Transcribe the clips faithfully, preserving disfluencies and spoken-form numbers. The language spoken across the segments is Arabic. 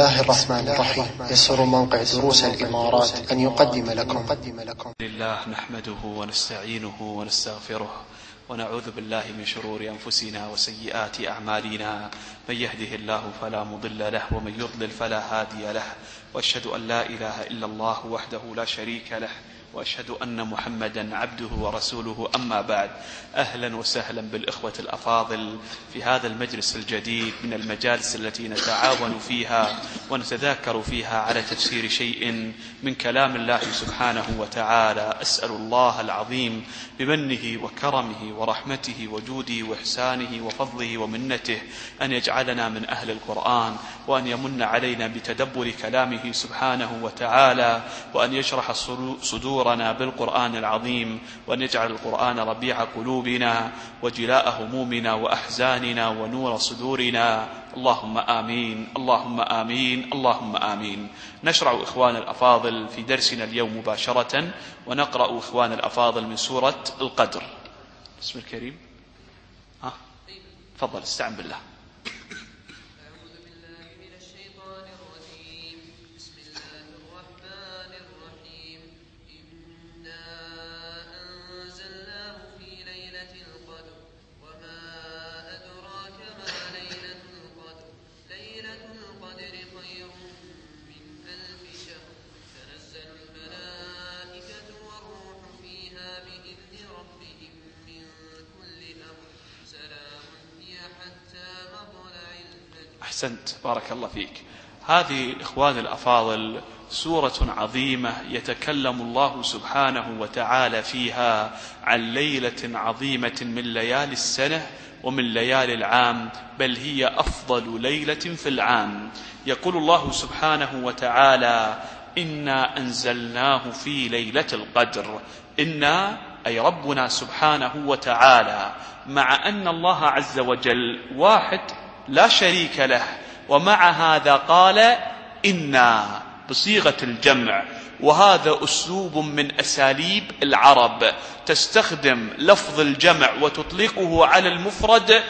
الله الرحمن الرحيم. يسر موقع دروس الإمارات أن يقدم لكم لله نحمده ونستعينه ونستغفره ونعوذ بالله من شرور أنفسنا وسيئات أعمالنا، من يهده الله فلا مضل له ومن يضلل فلا هادي له، وأشهد أن لا إله إلا الله وحده لا شريك له، وأشهد أن محمدا عبده ورسوله. أما بعد، أهلا وسهلا بالإخوة الأفاضل في هذا المجلس الجديد من المجالس التي نتعاون فيها ونتذاكر فيها على تفسير شيء من كلام الله سبحانه وتعالى. أسأل الله العظيم بمنه وكرمه ورحمته وجوده وإحسانه وفضله ومنته أن يجعلنا من أهل القرآن، وأن يمن علينا بتدبر كلامه سبحانه وتعالى، وأن يشرح صدور بالقرآن العظيم، وأن يجعل القرآن ربيع قلوبنا وجلاء همومنا وأحزاننا ونور صدورنا. اللهم آمين، اللهم آمين، اللهم آمين. نشرع إخوان الأفاضل في درسنا اليوم مباشرة، ونقرأ إخوان الأفاضل من سورة القدر. بسم الكريم. ها تفضل، استعن بالله. أحسنت، بارك الله فيك. هذه إخوان الأفاضل سورة عظيمة يتكلم الله سبحانه وتعالى فيها عن ليلة عظيمة من ليالي السنة ومن ليالي العام، بل هي أفضل ليلة في العام. يقول الله سبحانه وتعالى: إنا أنزلناه في ليلة القدر. إنا أي ربنا سبحانه وتعالى، مع أن الله عز وجل واحد لا شريك له، ومع هذا قال إنا بصيغة الجمع، وهذا أسلوب من أساليب العرب، تستخدم لفظ الجمع وتطلقه على المفرد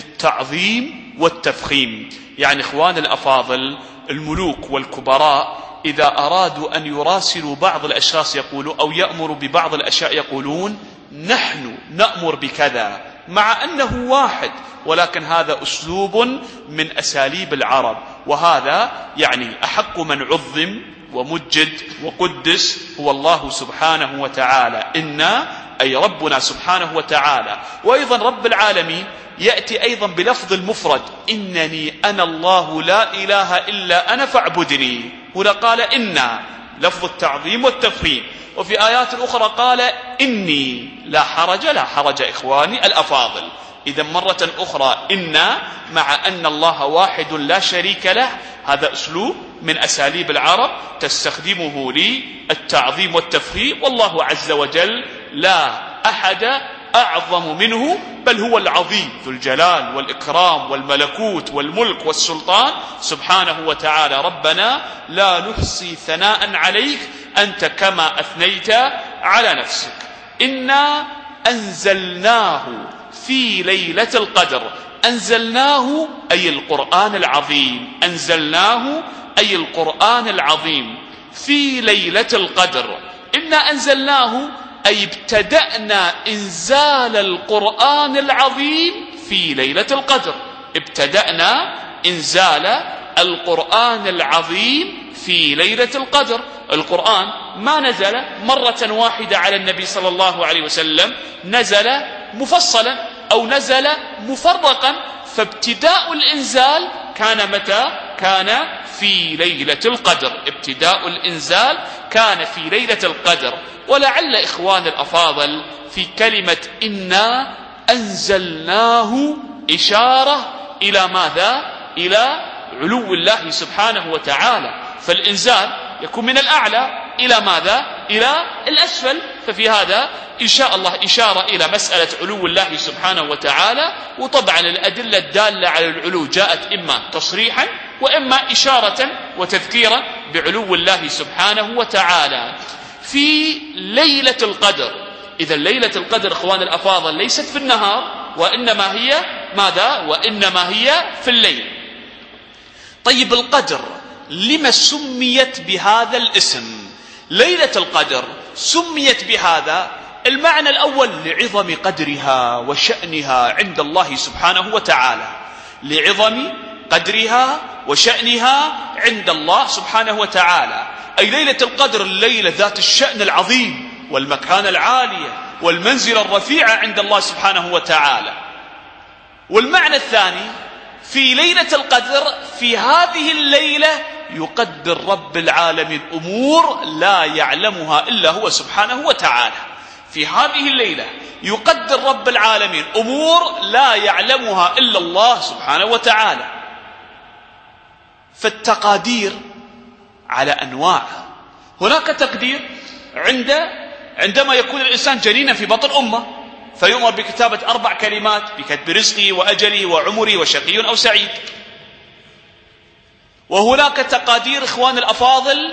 للتعظيم والتفخيم. يعني إخوان الأفاضل، الملوك والكبراء إذا أرادوا أن يراسلوا بعض الأشخاص يقولوا أو يأمروا ببعض الأشياء يقولون نحن نأمر بكذا، مع أنه واحد، ولكن هذا أسلوب من أساليب العرب. وهذا يعني أحق من عظم ومجد وقدس هو الله سبحانه وتعالى. إنا أي ربنا سبحانه وتعالى. وأيضا رب العالمين يأتي أيضا بلفظ المفرد: إنني أنا الله لا إله إلا أنا فاعبدني. هنا قال إنا، لفظ التعظيم والتفخيم. وفي آيات أخرى قال إني، لا حرج، لا حرج إخواني الأفاضل. إذا مرة أخرى إنا، مع أن الله واحد لا شريك له، هذا أسلوب من أساليب العرب تستخدمه للتعظيم والتفخيم. والله عز وجل لا أحد أعظم منه، بل هو العظيم ذو الجلال والإكرام والملكوت والملك والسلطان سبحانه وتعالى. ربنا لا نحصي ثناء عليك أنت كما أثنيت على نفسك. إنا أنزلناه في ليلة القدر. أنزلناه أي القرآن العظيم، أنزلناه أي القرآن العظيم في ليلة القدر. إنا أنزلناه أي ابتدأنا إنزال القرآن العظيم في ليلة القدر. ابتدأنا إنزال القرآن العظيم في ليلة القدر. القرآن ما نزل مرة واحدة على النبي صلى الله عليه وسلم، نزل مفصلا أو نزل مفرقا، فابتداء الإنزال كان متى؟ كان في ليلة القدر. ابتداء الإنزال كان في ليلة القدر. ولعل إخوان الأفاضل في كلمة إنا أنزلناه إشارة إلى ماذا؟ إلى علو الله سبحانه وتعالى. فالإنزال يكون من الأعلى إلى ماذا؟ إلى الأسفل. ففي هذا إن شاء الله إشارة إلى مسألة علو الله سبحانه وتعالى. وطبعا الأدلة الدالة على العلو جاءت إما تصريحا وإما إشارة وتذكيرا بعلو الله سبحانه وتعالى في ليلة القدر. إذا ليلة القدر إخوان الأفاضل ليست في النهار، وإنما هي ماذا؟ وإنما هي في الليل. طيب القدر، لما سميت بهذا الاسم؟ ليلة القدر سميت بهذا. المعنى الأول لعظم قدرها وشأنها عند الله سبحانه وتعالى، لعظم قدرها وشأنها عند الله سبحانه وتعالى، أي ليلة القدر الليلة ذات الشأن العظيم والمكانة العالية والمنزلة الرفيعة عند الله سبحانه وتعالى. والمعنى الثاني في ليلة القدر، في هذه الليلة يقدر رب العالمين أمور لا يعلمها إلا هو سبحانه وتعالى. في هذه الليلة يقدر رب العالمين أمور لا يعلمها إلا الله سبحانه وتعالى. فالتقادير على أنواع. هناك تقدير عند عندما يكون الإنسان جنينا في بطن أمه فيؤمر بكتابة أربع كلمات بكتب رزقه وأجله وعمره وشقي أو سعيد. وهناك تقادير إخوان الأفاضل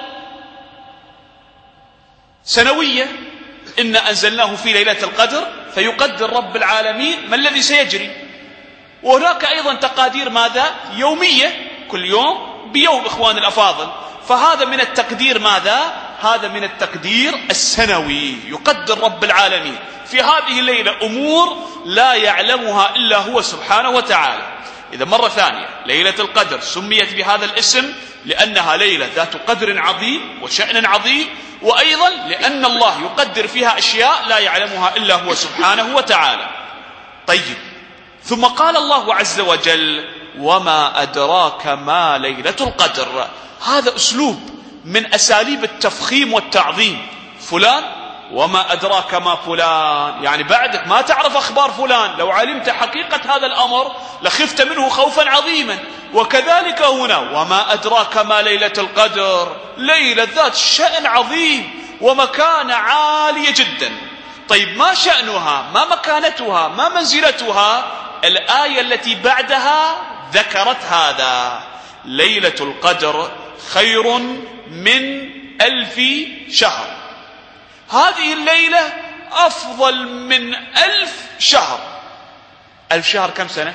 سنوية، إن أنزلناه في ليلة القدر فيقدر رب العالمين ما الذي سيجري. وهناك أيضا تقادير ماذا؟ يومية، كل يوم بيوم إخوان الأفاضل. فهذا من التقدير ماذا؟ هذا من التقدير السنوي. يقدر رب العالمين في هذه الليلة أمور لا يعلمها إلا هو سبحانه وتعالى. إذا مرة ثانية ليلة القدر سميت بهذا الاسم لأنها ليلة ذات قدر عظيم وشأن عظيم، وأيضا لأن الله يقدر فيها أشياء لا يعلمها إلا هو سبحانه وتعالى. طيب، ثم قال الله عز وجل: وما أدراك ما ليلة القدر. هذا أسلوب من أساليب التفخيم والتعظيم. فلان وما أدراك ما فلان، يعني بعدك ما تعرف أخبار فلان، لو علمت حقيقة هذا الأمر لخفت منه خوفا عظيما. وكذلك هنا وما أدراك ما ليلة القدر، ليلة ذات شأن عظيم ومكانة عالية جدا. طيب، ما شأنها؟ ما مكانتها؟ ما منزلتها؟ الآية التي بعدها ذكرت هذا: ليلة القدر خير من ألف شهر. هذه الليلة أفضل من ألف شهر. ألف شهر كم سنة؟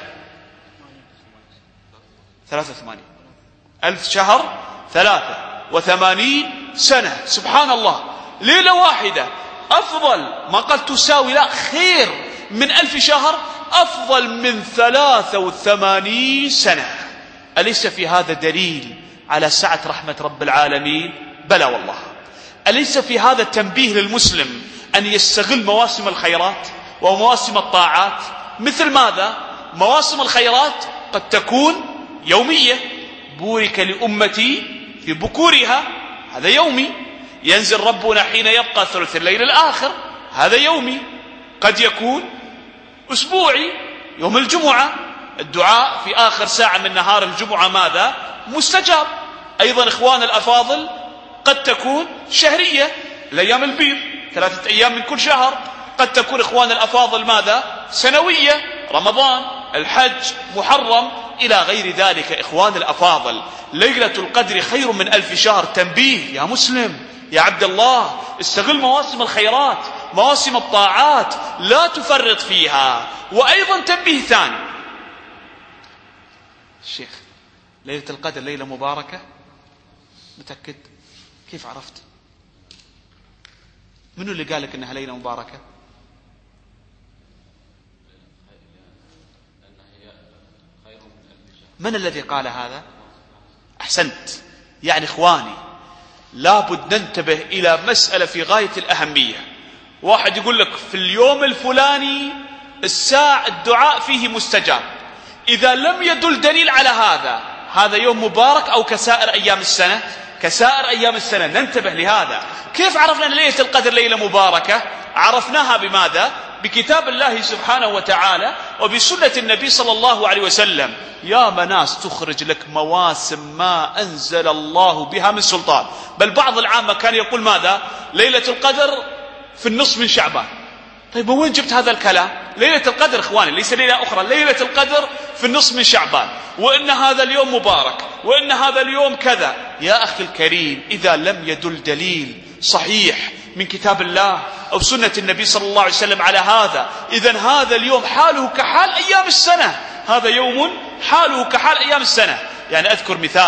ثلاثة وثمانين. ألف شهر ثلاثة وثمانين سنة. سبحان الله، ليلة واحدة أفضل، ما قال تساوي، لا، خير من ألف شهر، أفضل من ثلاثة وثمانين سنة. أليس في هذا دليل على سعة رحمة رب العالمين؟ بلى والله. أليس في هذا تنبيه للمسلم أن يستغل مواسم الخيرات ومواسم الطاعات؟ مثل ماذا؟ مواسم الخيرات قد تكون يومية، بورك لأمتي في بكورها، هذا يومي. ينزل ربنا حين يبقى ثلث الليل الآخر، هذا يومي. قد يكون أسبوعي، يوم الجمعة، الدعاء في آخر ساعة من نهار الجمعة ماذا؟ مستجاب. أيضا إخوان الأفاضل قد تكون شهرية، الأيام البيض، ثلاثة أيام من كل شهر. قد تكون إخوان الأفاضل ماذا؟ سنوية، رمضان، الحج، محرم، إلى غير ذلك. إخوان الأفاضل، ليلة القدر خير من ألف شهر. تنبيه يا مسلم، يا عبد الله، استغل مواسم الخيرات، مواسم الطاعات، لا تفرط فيها. وأيضا تنبيه ثاني، الشيخ، ليلة القدر ليلة مباركة، متأكد؟ كيف عرفت؟ منو اللي قال لك انها ليلة مباركة؟ من الذي قال هذا؟ أحسنت. يعني إخواني، لابد ننتبه إلى مسألة في غاية الأهمية. واحد يقول لك في اليوم الفلاني الساعة الدعاء فيه مستجاب، إذا لم يدل دليل على هذا، هذا يوم مبارك أو كسائر أيام السنة؟ كسائر أيام السنة. ننتبه لهذا. كيف عرفنا أن ليلة القدر ليلة مباركة؟ عرفناها بماذا؟ بكتاب الله سبحانه وتعالى وبسنة النبي صلى الله عليه وسلم. يا مناس تخرج لك مواسم ما أنزل الله بها من سلطان. بل بعض العامة كان يقول ماذا؟ ليلة القدر في النصف من شعبان. طيب وين جبت هذا الكلام؟ ليلة القدر إخواني ليس ليلة أخرى، ليلة القدر في النصف من شعبان، وإن هذا اليوم مبارك، وإن هذا اليوم كذا. يا أخي الكريم، إذا لم يدل دليل صحيح من كتاب الله أو سنة النبي صلى الله عليه وسلم على هذا، إذن هذا اليوم حاله كحال أيام السنة. هذا يوم حاله كحال أيام السنة. يعني أذكر مثال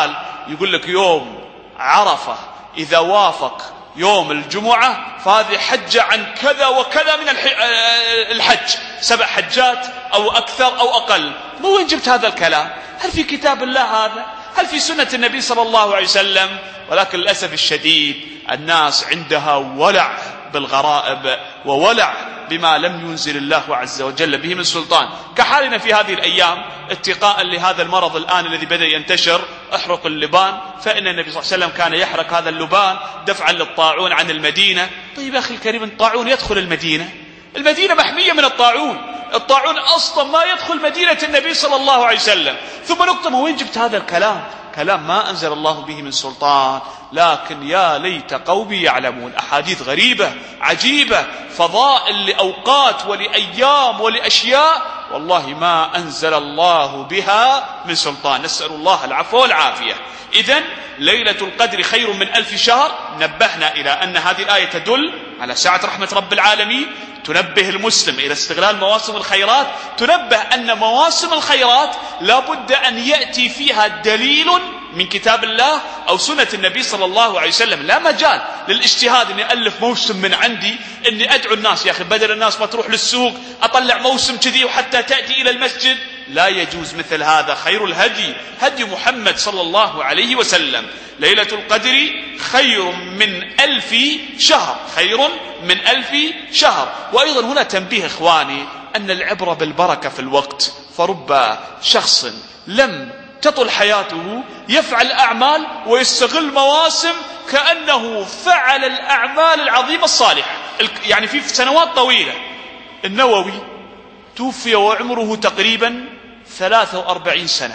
يقول لك يوم عرفة إذا وافق يوم الجمعة فهذه حجة عن كذا وكذا من الحج، سبع حجات أو أكثر أو أقل. مو وين جبت هذا الكلام؟ هل في كتاب الله هذا؟ هل في سنة النبي صلى الله عليه وسلم؟ ولكن للأسف الشديد الناس عندها ولع بالغرائب وولع بما لم ينزل الله عز وجل به من سلطان، كحالنا في هذه الأيام اتقاء لهذا المرض الآن الذي بدأ ينتشر، احرق اللبان، فإن النبي صلى الله عليه وسلم كان يحرق هذا اللبان دفعا للطاعون عن المدينة. طيب أخي الكريم، الطاعون يدخل المدينة؟ المدينة محمية من الطاعون، الطاعون أصلا ما يدخل مدينة النبي صلى الله عليه وسلم. ثم نقطة، وين جبت هذا الكلام؟ كلام ما أنزل الله به من سلطان، لكن يا ليت قومي يعلمون. أحاديث غريبة عجيبة، فضائل لأوقات ولأيام ولأشياء والله ما أنزل الله بها من سلطان، نسأل الله العفو والعافية. إذن ليلة القدر خير من ألف شهر. نبهنا إلى أن هذه الآية تدل على سعة رحمة رب العالمين، تنبه المسلم إلى استغلال مواسم الخيرات، تنبه أن مواسم الخيرات لا بد أن يأتي فيها دليل من كتاب الله أو سنة النبي صلى الله عليه وسلم. لا مجال للاجتهاد أني ألف موسم من عندي، أني أدعو الناس يا أخي بدل الناس ما تروح للسوق أطلع موسم كذي وحتى تأتي إلى المسجد. لا يجوز مثل هذا. خير الهدي هدي محمد صلى الله عليه وسلم. ليلة القدر خير من ألف شهر، خير من ألف شهر. وأيضا هنا تنبيه إخواني أن العبرة بالبركة في الوقت، فرب شخص لم تطل حياته يفعل أعمال ويستغل مواسم كأنه فعل الأعمال العظيمة الصالحة، يعني في سنوات طويلة. النووي توفي وعمره تقريبا ثلاثة وأربعين سنة،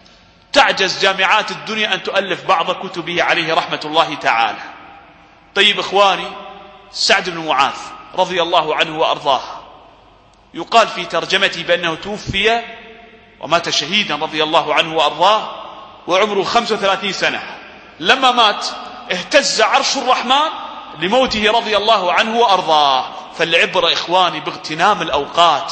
تعجز جامعات الدنيا أن تؤلف بعض كتبه عليه رحمة الله تعالى. طيب إخواني، سعد بن معاذ رضي الله عنه وأرضاه يقال في ترجمته بأنه توفي ومات شهيدا رضي الله عنه وأرضاه وعمره خمسة وثلاثين سنة. لما مات اهتز عرش الرحمن لموته رضي الله عنه وأرضاه. فالعبرة إخواني باغتنام الأوقات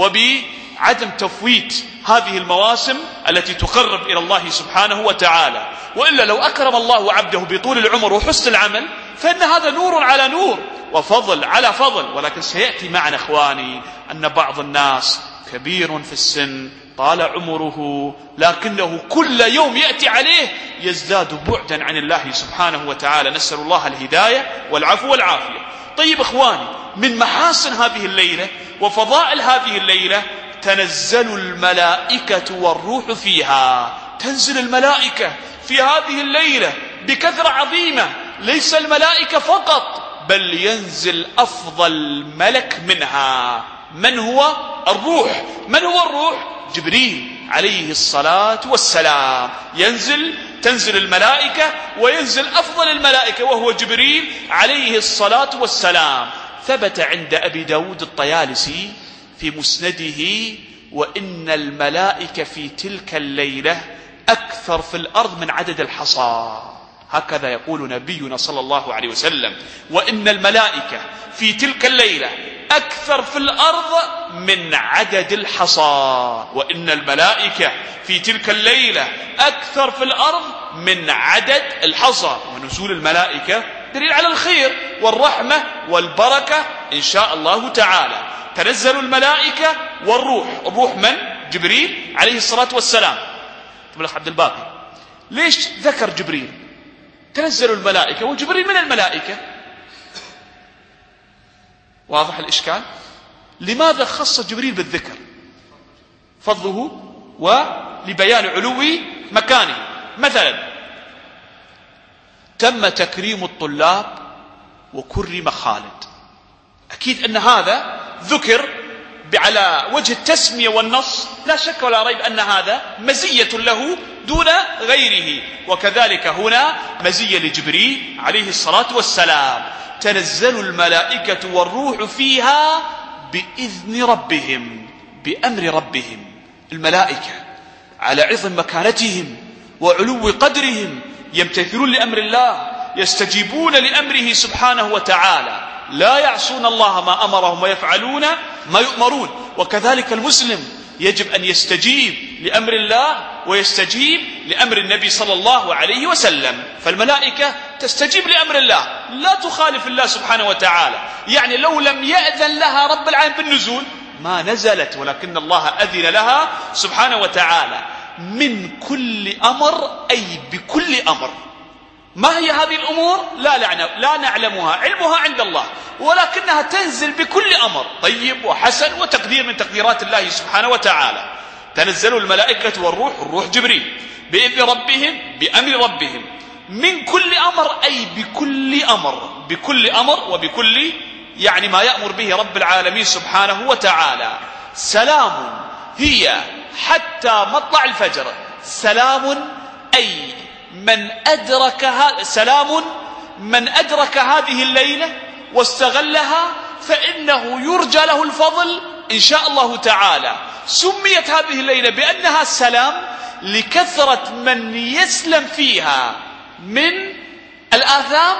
وبعدم تفويت هذه المواسم التي تقرب إلى الله سبحانه وتعالى. وإلا لو أكرم الله عبده بطول العمر وحسن العمل فإن هذا نور على نور وفضل على فضل. ولكن سيأتي معنا إخواني أن بعض الناس كبير في السن طال عمره لكنه كل يوم يأتي عليه يزداد بعدا عن الله سبحانه وتعالى. نسأل الله الهداية والعفو والعافية. طيب إخواني، من محاسن هذه الليلة وفضائل هذه الليلة تنزل الملائكة والروح فيها. تنزل الملائكة في هذه الليلة بكثرة عظيمة. ليس الملائكة فقط بل ينزل أفضل ملك منها. من هو؟ الروح. من هو الروح؟ جبريل عليه الصلاة والسلام. ينزل تنزل الملائكة وينزل أفضل الملائكة وهو جبريل عليه الصلاة والسلام. ثبت عند أبي داود الطيالسي في مسنده: وإن الملائكة في تلك الليلة أكثر في الأرض من عدد الحصى. هكذا يقول نبينا صلى الله عليه وسلم: وإن الملائكة في تلك الليلة أكثر في الأرض من عدد الحصى. وإن الملائكة في تلك الليلة أكثر في الأرض من عدد الحصى. ونزول الملائكة دليل على الخير والرحمة والبركة إن شاء الله تعالى. تنزل الملائكة والروح. الروح من؟ جبريل عليه الصلاة والسلام. طب الأخ عبد الباقي، ليش ذكر جبريل؟ تنزل الملائكة وجبريل من الملائكة. واضح الإشكال؟ لماذا خص جبريل بالذكر؟ فضله ولبيان علو مكانه. مثلا تم تكريم الطلاب وكرم خالد، أكيد أن هذا ذكر على وجه التسمية والنص، لا شك ولا ريب أن هذا مزية له دون غيره. وكذلك هنا مزية لجبريل عليه الصلاة والسلام. تنزل الملائكة والروح فيها بإذن ربهم، بأمر ربهم. الملائكة على عظم مكانتهم وعلو قدرهم يمتثلون لأمر الله، يستجيبون لأمره سبحانه وتعالى، لا يعصون الله ما أمرهم ويفعلون ما يؤمرون. وكذلك المسلم يجب أن يستجيب لأمر الله ويستجيب لأمر النبي صلى الله عليه وسلم. فالملائكة تستجيب لأمر الله، لا تخالف الله سبحانه وتعالى. يعني لو لم يأذن لها رب العالمين بالنزول ما نزلت، ولكن الله أذن لها سبحانه وتعالى من كل أمر، أي بكل أمر. ما هي هذه الأمور؟ لا, لا نعلمها، علمها عند الله، ولكنها تنزل بكل أمر طيب وحسن وتقدير من تقديرات الله سبحانه وتعالى. تنزل الملائكة والروح، الروح جبريل بإذن ربهم بأمر ربهم من كل أمر، أي بكل أمر، بكل أمر وبكل يعني ما يأمر به رب العالمين سبحانه وتعالى. سلام هي حتى مطلع الفجر. سلام أي من أدرك ه... سلام من أدرك هذه الليلة واستغلها فإنه يرجى له الفضل إن شاء الله تعالى. سميت هذه الليلة بأنها سلام لكثرة من يسلم فيها من الآثام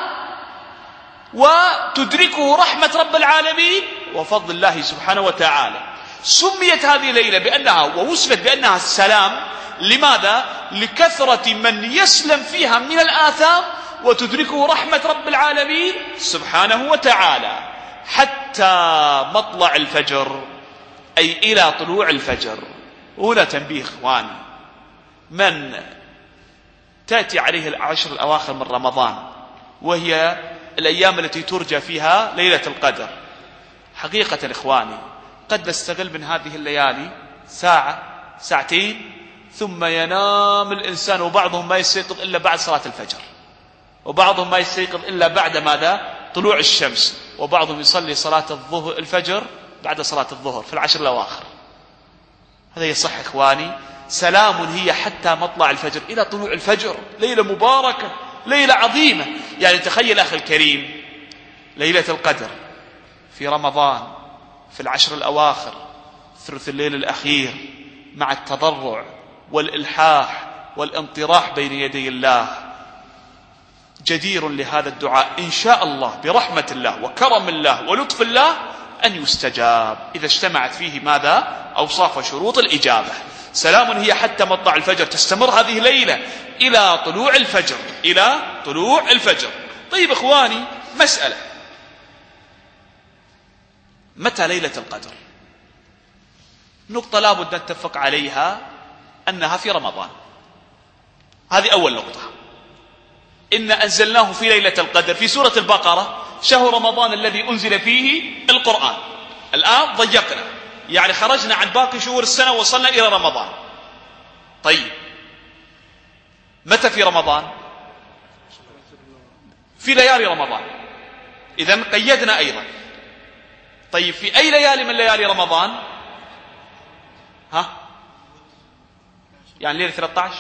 وتدركه رحمة رب العالمين وفضل الله سبحانه وتعالى. سميت هذه الليلة بأنها ووصفت بأنها السلام. لماذا؟ لكثرة من يسلم فيها من الآثام وتدركه رحمة رب العالمين سبحانه وتعالى حتى مطلع الفجر، أي إلى طلوع الفجر. هنا تنبيه إخواني، من تأتي عليه العشر الأواخر من رمضان وهي الأيام التي ترجى فيها ليلة القدر، حقيقة إخواني قد نستغل من هذه الليالي ساعة ساعتين ثم ينام الإنسان، وبعضهم ما يستيقظ إلا بعد صلاة الفجر، وبعضهم ما يستيقظ إلا بعد ماذا؟ طلوع الشمس، وبعضهم يصلي صلاة الظهر الفجر بعد صلاة الظهر في العشر الأواخر. هذا يصح إخواني. سلام هي حتى مطلع الفجر إلى طلوع الفجر. ليلة مباركة، ليلة عظيمة. يعني تخيل أخي الكريم ليلة القدر في رمضان في العشر الأواخر ثلث الليل الأخير مع التضرع والإلحاح والانطراح بين يدي الله، جدير لهذا الدعاء إن شاء الله برحمة الله وكرم الله ولطف الله أن يستجاب إذا اجتمعت فيه ماذا؟ أوصاف وشروط الإجابة. سلام هي حتى مطلع الفجر، تستمر هذه الليلة إلى طلوع الفجر، إلى طلوع الفجر. طيب إخواني، مسألة، متى ليلة القدر؟ نقطة لابد نتفق عليها أنها في رمضان. هذه أول نقطة. إن أنزلناه في ليلة القدر في سورة البقرة، شهر رمضان الذي أنزل فيه القرآن. الآن ضيقنا، يعني خرجنا عن باقي شهور السنة ووصلنا إلى رمضان. طيب متى في رمضان؟ في ليالي رمضان، إذن قيدنا أيضا. طيب في أي ليالي من ليالي رمضان؟ ها؟ يعني ليلة ثلاثة عشر؟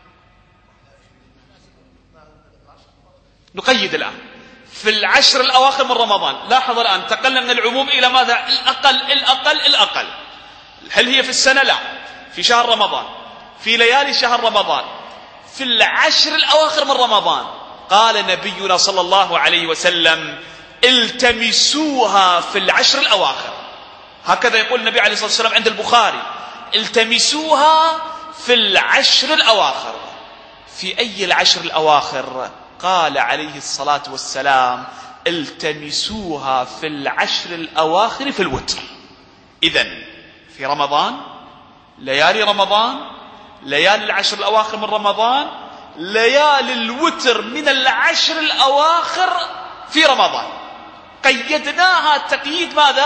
نقيد الآن في العشر الأواخر من رمضان. لاحظ الآن انتقلنا من العموم إلى ماذا؟ الأقل الأقل الأقل. هل هي في السنة؟ لا، في شهر رمضان، في ليالي شهر رمضان، في العشر الأواخر من رمضان. قال نبينا صلى الله عليه وسلم: التمسوها في العشر الأواخر. هكذا يقول النبي عليه الصلاة والسلام عند البخاري: التمسوها في العشر الأواخر. في أي العشر الأواخر؟ قال عليه الصلاة والسلام: التمسوها في العشر الأواخر في الوتر. إذن في رمضان، ليالي رمضان، ليالي العشر الأواخر من رمضان، ليالي الوتر من العشر الأواخر في رمضان. قيدناها تقييد ماذا؟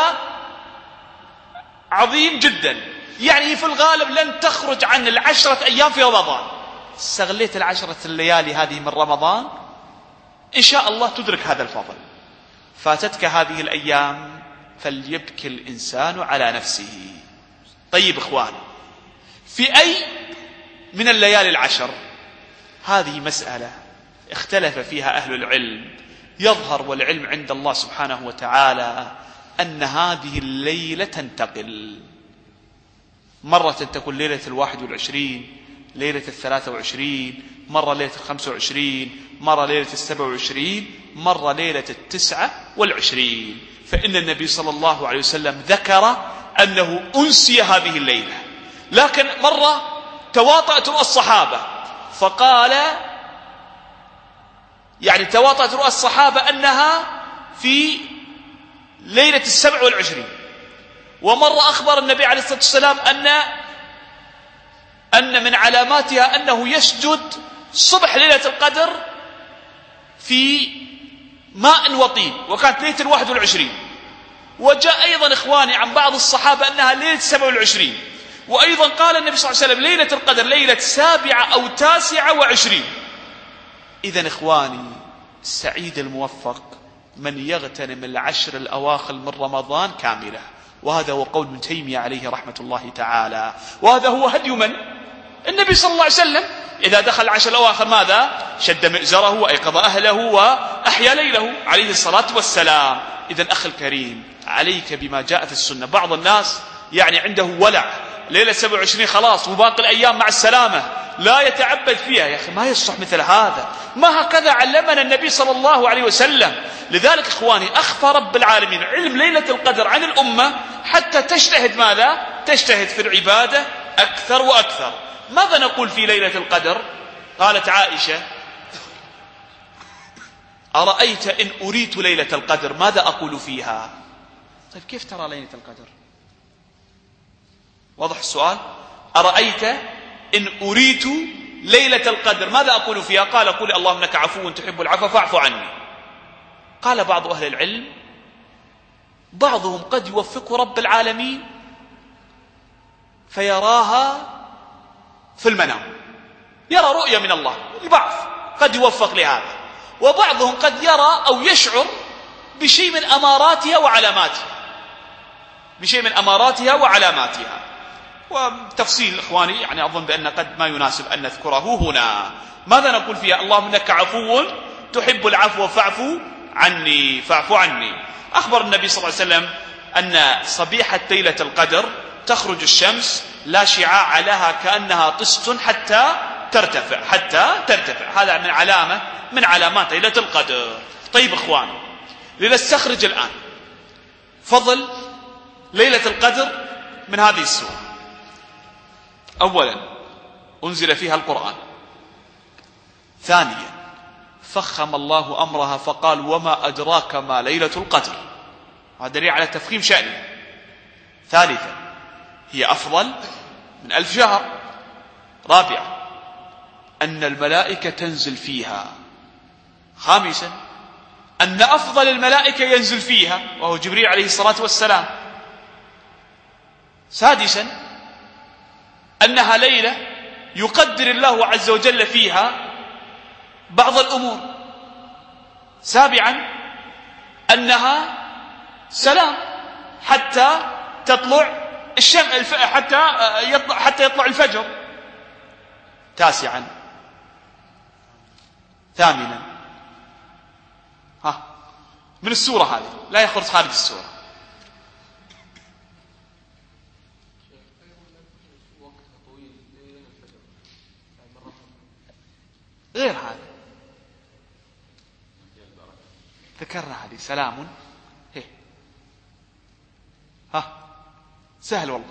عظيم جدا. يعني في الغالب لن تخرج عن العشرة أيام في رمضان. استغليت العشرة الليالي هذه من رمضان، إن شاء الله تدرك هذا الفضل. فاتتك هذه الأيام فليبكي الإنسان على نفسه. طيب إخوان، في أي من الليالي العشر؟ هذه مسألة اختلف فيها أهل العلم. يظهر والعلم عند الله سبحانه وتعالى أن هذه الليلة تنتقل، مرة تكون ليلة الواحد والعشرين، ليلة الثلاثة وعشرين، مرة ليلة الخمسة وعشرين، مرة ليلة السبع وعشرين، مرة ليلة التسعة والعشرين. فإن النبي صلى الله عليه وسلم ذكر أنه أنسي هذه الليلة، لكن مرة تواطأت رؤى الصحابة، فقال يعني تواطأت رؤى الصحابة أنها في ليلة السبع والعشرين. ومرة أخبر النبي عليه الصلاة والسلام أن أن من علاماتها أنه يسجد صبح ليلة القدر في ماء وطين، وكانت ليلة الواحد والعشرين. وجاء أيضا إخواني عن بعض الصحابة أنها ليلة السبع والعشرين. وأيضا قال النبي صلى الله عليه وسلم ليلة القدر ليلة سابعة أو تاسعة وعشرين. إذن إخواني السعيد الموفق من يغتنم العشر الأواخر من رمضان كاملة، وهذا هو قول ابن تيمية عليه رحمة الله تعالى، وهذا هو هدي من؟ النبي صلى الله عليه وسلم. إذا دخل العشر الأواخر ماذا؟ شد مئزره وأيقظ أهله وأحيا ليله عليه الصلاة والسلام. إذن أخي الكريم عليك بما جاء في السنة. بعض الناس يعني عنده ولع ليلة سبع وعشرين خلاص وباقي الأيام مع السلامة لا يتعبد فيها. يا أخي ما يصح مثل هذا، ما هكذا علمنا النبي صلى الله عليه وسلم. لذلك إخواني أخفى رب العالمين علم ليلة القدر عن الأمة حتى تجتهد ماذا؟ تجتهد في العبادة أكثر وأكثر. ماذا نقول في ليلة القدر؟ قالت عائشة أرأيت إن أريت ليلة القدر ماذا أقول فيها؟ طيب كيف ترى ليلة القدر؟ واضح السؤال؟ أرأيت إن أريت ليلة القدر ماذا أقول فيها؟ قال قل اللهم إنك عفو تحب العفو فاعف عني. قال بعض أهل العلم بعضهم قد يوفق رب العالمين فيراها في المنام، يرى رؤية من الله، البعض قد يوفق لهذا، وبعضهم قد يرى أو يشعر بشيء من أماراتها وعلاماتها، بشيء من أماراتها وعلاماتها. وتفصيل إخواني يعني أظن بأن قد ما يناسب أن نذكره هنا. ماذا نقول فيها؟ اللهم إنك عفو تحب العفو فاعف عني فاعف عني. أخبر النبي صلى الله عليه وسلم أن صبيحة ليلة القدر تخرج الشمس لا شعاع لها كأنها طست حتى ترتفع حتى ترتفع. هذا من علامة من علامات ليلة القدر. طيب إخوان لنستخرج الآن فضل ليلة القدر من هذه السورة. أولا أنزل فيها القرآن. ثانيا فخم الله أمرها فقال وما أدراك ما ليلة القدر، هذا دليل على تفخيم شأنه. ثالثا هي أفضل من ألف شهر. رابعا أن الملائكة تنزل فيها. خامسا أن أفضل الملائكة ينزل فيها وهو جبريل عليه الصلاة والسلام. سادسا أنها ليلة يقدر الله عز وجل فيها بعض الأمور. سابعا أنها سلام حتى تطلع الشمس حتى يطلع حتى يطلع الفجر. تاسعا ثامنا ها من السورة هذه لا يخرج خارج السورة. غير هذا ذكرنا هذه سلام هي. ها سهل والله.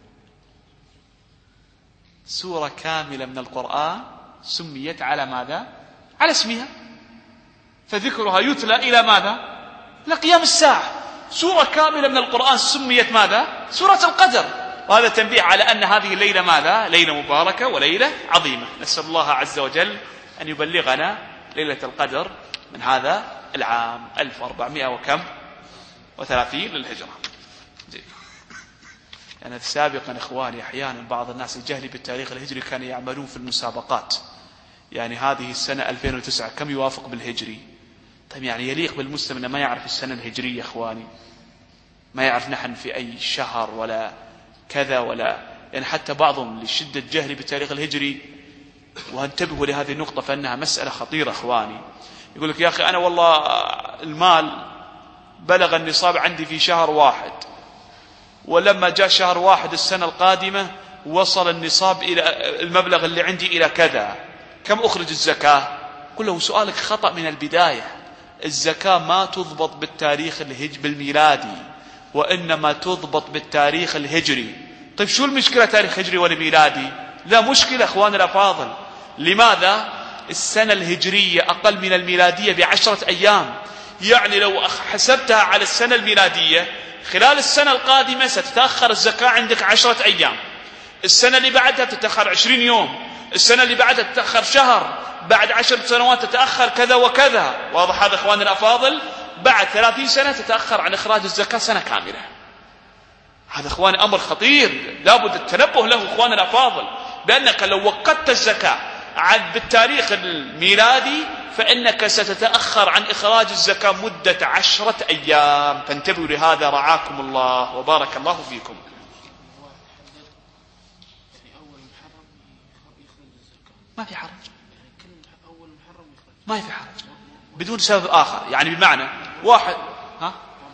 سورة كاملة من القرآن سميت على ماذا؟ على اسمها، فذكرها يتلى إلى ماذا؟ لقيام الساعة. سورة كاملة من القرآن سميت ماذا؟ سورة القدر. وهذا تنبيه على أن هذه الليلة ماذا؟ ليلة مباركة وليلة عظيمة. نسأل الله عز وجل أن يبلغنا ليلة القدر من هذا العام ألف وأربعمائة وكم وثلاثين للهجرة. زين. يعني سابقا إخواني أحيانا بعض الناس الجهل بالتاريخ الهجري كانوا يعملون في المسابقات، يعني هذه السنة ألفين وتسعة كم يوافق بالهجري؟ طيب يعني يليق بالمسلم أنه ما يعرف السنة الهجرية إخواني، ما يعرف نحن في أي شهر ولا كذا ولا، يعني حتى بعضهم لشدة جهل بالتاريخ الهجري. وانتبهوا لهذه النقطة فإنها مسألة خطيرة إخواني. يقول لك يا أخي أنا والله المال بلغ النصاب عندي في شهر واحد، ولما جاء شهر واحد السنة القادمة وصل النصاب إلى المبلغ اللي عندي إلى كذا، كم أخرج الزكاة؟ قل له سؤالك خطأ من البداية. الزكاة ما تضبط بالتاريخ الهج بالميلادي، وإنما تضبط بالتاريخ الهجري. طيب شو المشكلة تاريخ هجري ولا ميلادي؟ لا مشكلة أخوان الأفاضل. لماذا؟ السنة الهجرية أقل من الميلادية بعشرة أيام، يعني لو حسبتها على السنة الميلادية خلال السنة القادمة ستتأخر الزكاة عندك عشرة أيام، السنة اللي بعدها تتأخر عشرين يوم، السنة اللي بعدها تتأخر شهر، بعد عشر سنوات تتأخر كذا وكذا. واضح هذا أخوان الأفاضل؟ بعد ثلاثين سنة تتأخر عن إخراج الزكاة سنة كاملة. هذا أخواني أمر خطير لابد التنبه له أخوان الأفاضل، بأنك لو وقت الزكاة بالتاريخ الميلادي فإنك ستتأخر عن إخراج الزكاة مدة عشرة أيام. فانتبهوا لهذا رعاكم الله وبارك الله فيكم. ما في حرج، ما في حرج بدون سبب آخر، يعني بمعنى واحد ها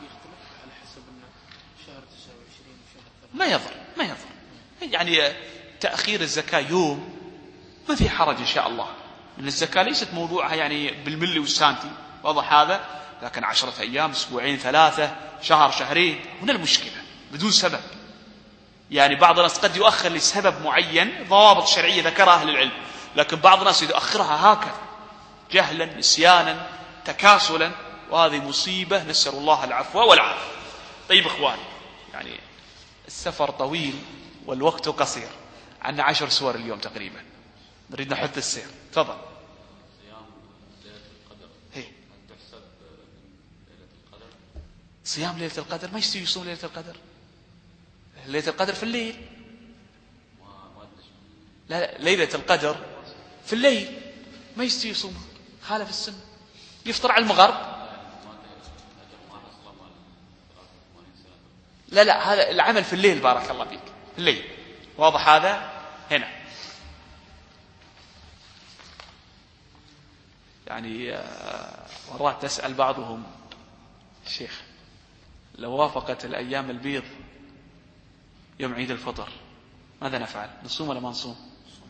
ما يضر ما يضر يعني تأخير الزكاة يوم ما في حرج إن شاء الله، لأن الزكاة ليست موضوعها يعني بالملي والسانتي، واضح هذا؟ لكن عشرة أيام، أسبوعين، ثلاثة، شهر، شهرين، هنا المشكلة بدون سبب. يعني بعض الناس قد يؤخر لسبب معين، ضوابط شرعية ذكرها أهل العلم، لكن بعض الناس يؤخرها هكذا جهلا، نسيانا، تكاسلا، وهذه مصيبة، نسأل الله العفو والعافية. طيب إخواني، يعني السفر طويل والوقت قصير، عندنا عشر سور اليوم تقريبا، نريد نحث السير. تفضل. صيام ليلة القدر هي. هل تحسب ليلة القدر؟ صيام ليلة القدر ما يستوي يصوم ليلة القدر، ليلة القدر في الليل. لا, لا ليلة القدر في الليل ما يستوي يصوم، خالف السنة، يفطر على المغرب. لا لا هذا العمل في الليل، بارك الله فيك، في الليل. واضح هذا؟ هنا يعني مرات تسأل بعضهم: الشيخ لو وافقت الأيام البيض يوم عيد الفطر ماذا نفعل؟ نصوم ولا ما نصوم؟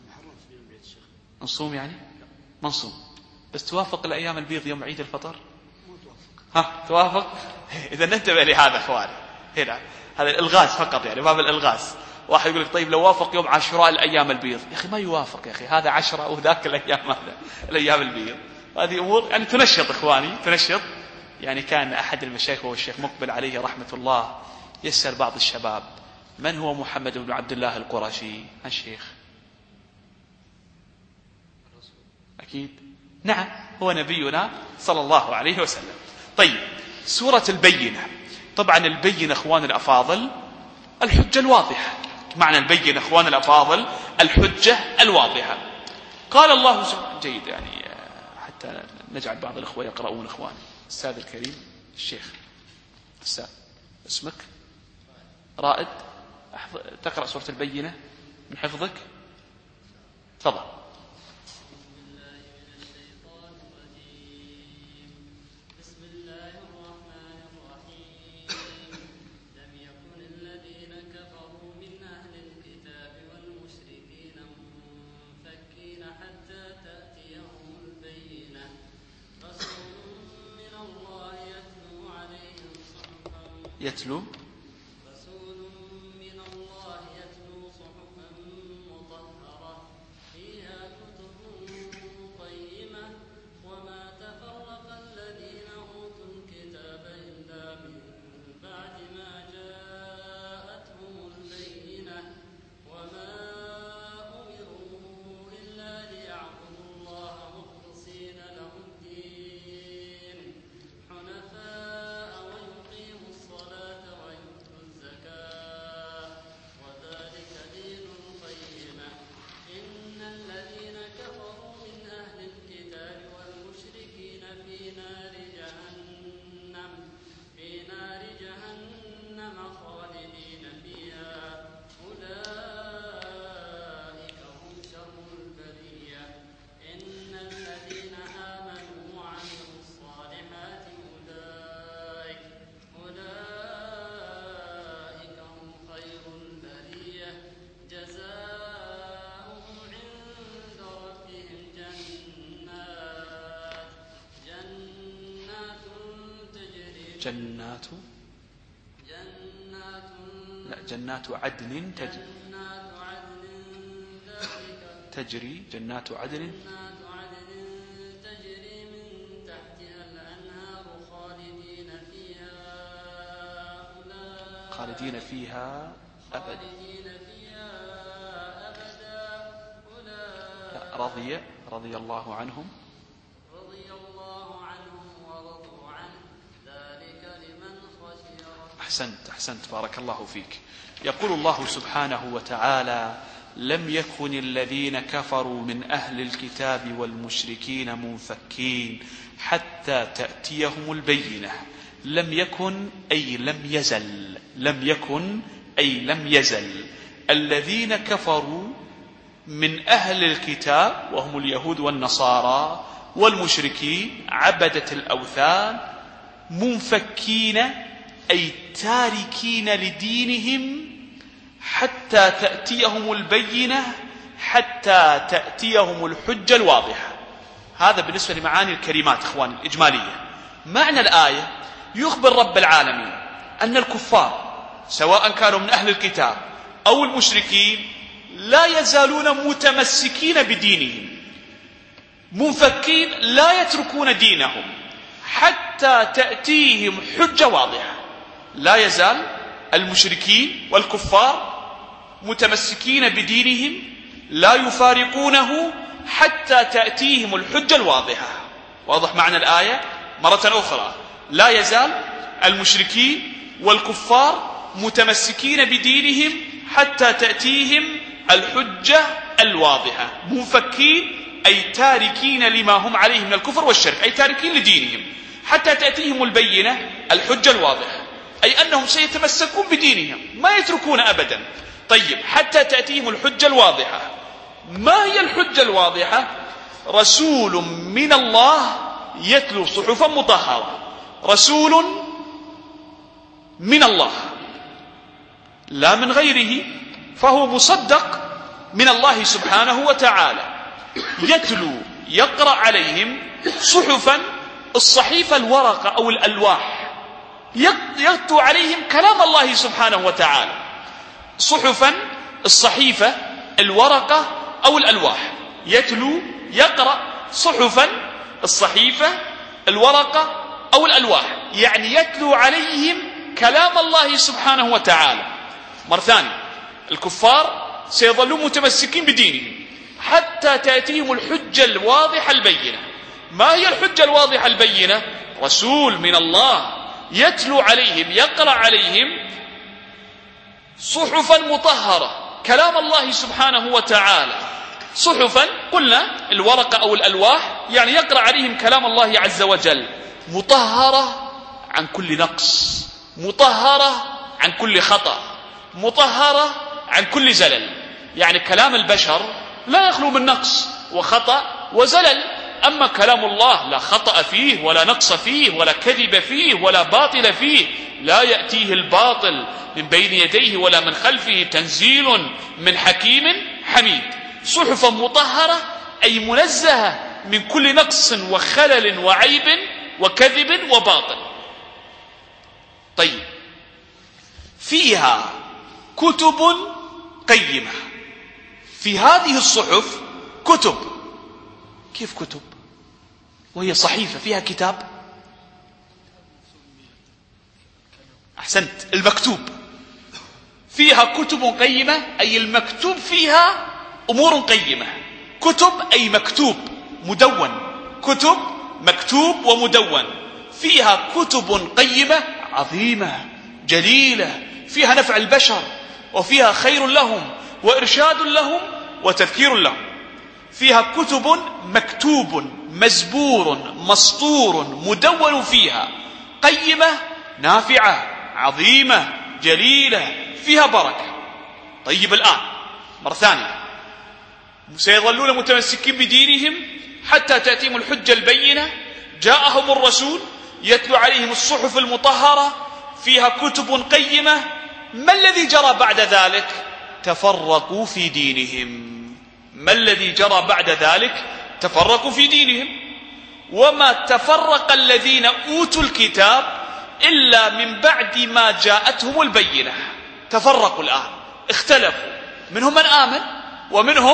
نصوم يعني؟ ما نصوم، بس توافق الأيام البيض يوم عيد الفطر؟ ها توافق؟ إذا ننتبه لهذا أخواني، هنا هذا الإلغاز فقط، يعني باب الإلغاز. واحد يقول لك طيب لو وافق يوم عاشوراء الأيام البيض، يا أخي ما يوافق، يا أخي هذا عشرة وذاك الأيام هذا الأيام البيض. هذه أمور يعني تنشط إخواني، تنشط. يعني كان أحد المشايخ وهو الشيخ مقبل عليه رحمة الله يسأل بعض الشباب: من هو محمد بن عبد الله القرشي؟ الشيخ أكيد نعم هو نبينا صلى الله عليه وسلم. طيب سورة البينة، طبعا البينة أخوان الأفاضل الحجة الواضحة، معنى البينة أخوان الأفاضل الحجة الواضحة. قال الله سبحانه جيد، يعني حتى نجعل بعض الأخوة يقرؤون إخواني. الأستاذ الكريم الشيخ أستاذ اسمك رائد، تقرأ سورة البينة من حفظك، تفضل. يتلو رسول من الله يتلو صحفا مطهرة فيها كتب قيمة وما تفرق الذين أوتوا الكتاب إلا من بعد ما جاءتهم البينة وما أمروا إلا ليعبدوا الله مخلصين له الدين حنفاء ويقيموا الصلاة ويؤتوا الزكاة وذلك دين القيمة إن الذين كفروا من أهل الكتاب والمشركين في نار جهنم في نار جهنم خالدين فيها أولئك هم شر البرية إن الذين آمنوا وعملوا الصالحات أولئك أولئك هم خير البرية جزاؤهم عند ربهم جنات جنات تجري جنات جنات لا جنات عدن تجري جنات عدن تجري تجري جنات عدن جنات عدن تجري من تحتها الأنهار خالدين فيها أولئك خالدين فيها أبدا خالدين فيها أبدا أولئك رضي رضي الله عنهم رضي الله عنهم ورضوا عنه ذلك لمن خشي ربه. أحسنت أحسنت بارك الله فيك. يقول الله سبحانه وتعالى: لم يكن الذين كفروا من أهل الكتاب والمشركين منفكين حتى تأتيهم البينة. لم يكن أي لم يزل، لم يكن أي لم يزل الذين كفروا من أهل الكتاب وهم اليهود والنصارى والمشركين عبدة الأوثان منفكين أي تاركين لدينهم حتى تأتيهم البينة، حتى تأتيهم الحجة الواضحة. هذا بالنسبة لمعاني الكلمات إخواني الإجمالية. معنى الآية: يخبر رب العالمين أن الكفار سواء كانوا من أهل الكتاب أو المشركين لا يزالون متمسكين بدينهم، منفكين لا يتركون دينهم حتى تأتيهم حجة واضحة. لا يزال المشركين والكفار متمسكين بدينهم لا يفارقونه حتى تأتيهم الحجة الواضحة. واضح معنى الآية؟ مرة أخرى: لا يزال المشركين والكفار متمسكين بدينهم حتى تأتيهم الحجة الواضحة. منفكين أي تاركين لما هم عليه من الكفر والشرك، أي تاركين لدينهم حتى تأتيهم البينة الحجة الواضحة، أي أنهم سيتمسكون بدينهم ما يتركون أبدا. طيب، حتى تأتيهم الحجة الواضحة. ما هي الحجة الواضحة؟ رسول من الله يتلو صحفا مطهرة. رسول من الله لا من غيره، فهو مصدق من الله سبحانه وتعالى، يتلو يقرأ عليهم صحفا، الصحيفة الورقة أو الألواح، يتلو عليهم كلام الله سبحانه وتعالى. صحفا، الصحيفة، الورقة أو الألواح، يتلو يقرأ صحفا، الصحيفة، الورقة أو الألواح، يعني يتلو عليهم كلام الله سبحانه وتعالى. مرة ثانية، الكفار سيظلون متمسكين بدينهم حتى تأتيهم الحجة الواضحة البينة. ما هي الحجة الواضحة البينة؟ رسول من الله يتلو عليهم يقرأ عليهم صحفا مطهرة، كلام الله سبحانه وتعالى. صحفا قلنا الورقة أو الألواح، يعني يقرأ عليهم كلام الله عز وجل، مطهرة عن كل نقص، مطهرة عن كل خطأ، مطهرة عن كل زلل. يعني كلام البشر لا يخلو من نقص وخطأ وزلل، أما كلام الله لا خطأ فيه ولا نقص فيه ولا كذب فيه ولا باطل فيه، لا يأتيه الباطل من بين يديه ولا من خلفه، تنزيل من حكيم حميد. صحفا مطهرة أي منزهة من كل نقص وخلل وعيب وكذب وباطل. طيب، فيها كتب قيمة. في هذه الصحف كتب. كيف كتب وهي صحيفة فيها كتاب؟ أحسنت، المكتوب. فيها كتب قيمة أي المكتوب فيها أمور قيمة. كتب أي مكتوب مدون، كتب مكتوب ومدون. فيها كتب قيمة عظيمة جليلة، فيها نفع البشر وفيها خير لهم وإرشاد لهم وتذكير لهم. فيها كتب مكتوب مزبور مسطور مدون، فيها قيمة نافعة عظيمة جليلة فيها بركة. طيب، الآن مرة ثانية، سيظلون متمسكين بدينهم حتى تأتيهم الحجة البينة. جاءهم الرسول يتلو عليهم الصحف المطهرة فيها كتب قيمة. ما الذي جرى بعد ذلك؟ تفرقوا في دينهم. ما الذي جرى بعد ذلك؟ تفرقوا في دينهم. وما تفرق الذين أوتوا الكتاب إلا من بعد ما جاءتهم البينة. تفرقوا الآن، اختلفوا، منهم من آمن ومنهم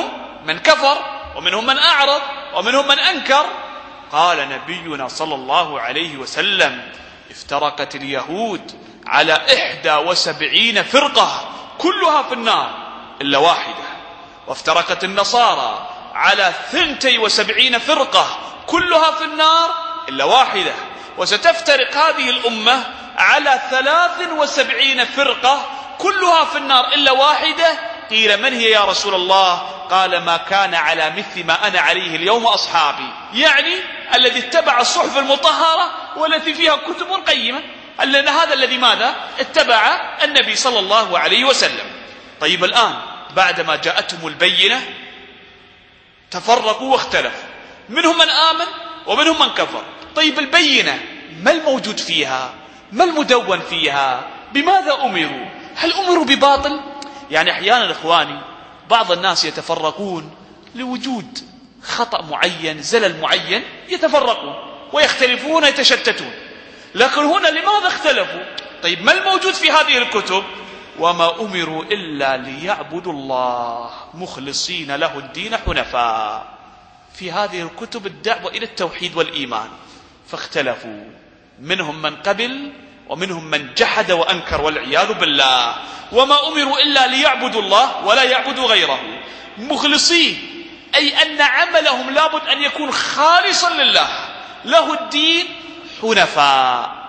من كفر ومنهم من أعرض ومنهم من أنكر. قال نبينا صلى الله عليه وسلم: افترقت اليهود على إحدى وسبعين فرقة كلها في النار إلا واحدة، وافترقت النصارى على ثنتي وسبعين فرقة كلها في النار إلا واحدة، وستفترق هذه الأمة على ثلاث وسبعين فرقة كلها في النار إلا واحدة. قيل: من هي يا رسول الله؟ قال: ما كان على مثل ما أنا عليه اليوم أصحابي، يعني الذي اتبع الصحف المطهرة والتي فيها كتب قيمة، لأن هذا الذي ماذا؟ اتبع النبي صلى الله عليه وسلم. طيب الآن بعدما جاءتهم البينة تفرقوا واختلفوا، منهم من آمن ومنهم من كفر. طيب البينة ما الموجود فيها؟ ما المدون فيها؟ بماذا أمروا؟ هل أمروا بباطل؟ يعني أحيانا إخواني بعض الناس يتفرقون لوجود خطأ معين، زلل معين، يتفرقون ويختلفون ويتشتتون. لكن هنا لماذا اختلفوا؟ طيب ما الموجود في هذه الكتب؟ وما أمروا إلا ليعبدوا الله مخلصين له الدين حنفاء. في هذه الكتب الدعوة إلى التوحيد والإيمان، فاختلفوا، منهم من قبل ومنهم من جحد وأنكر والعياذ بالله. وما أمروا إلا ليعبدوا الله ولا يعبدوا غيره مخلصين، أي أن عملهم لابد أن يكون خالصا لله له الدين حنفاء.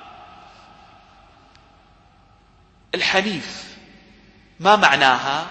الحنيف ما معناها؟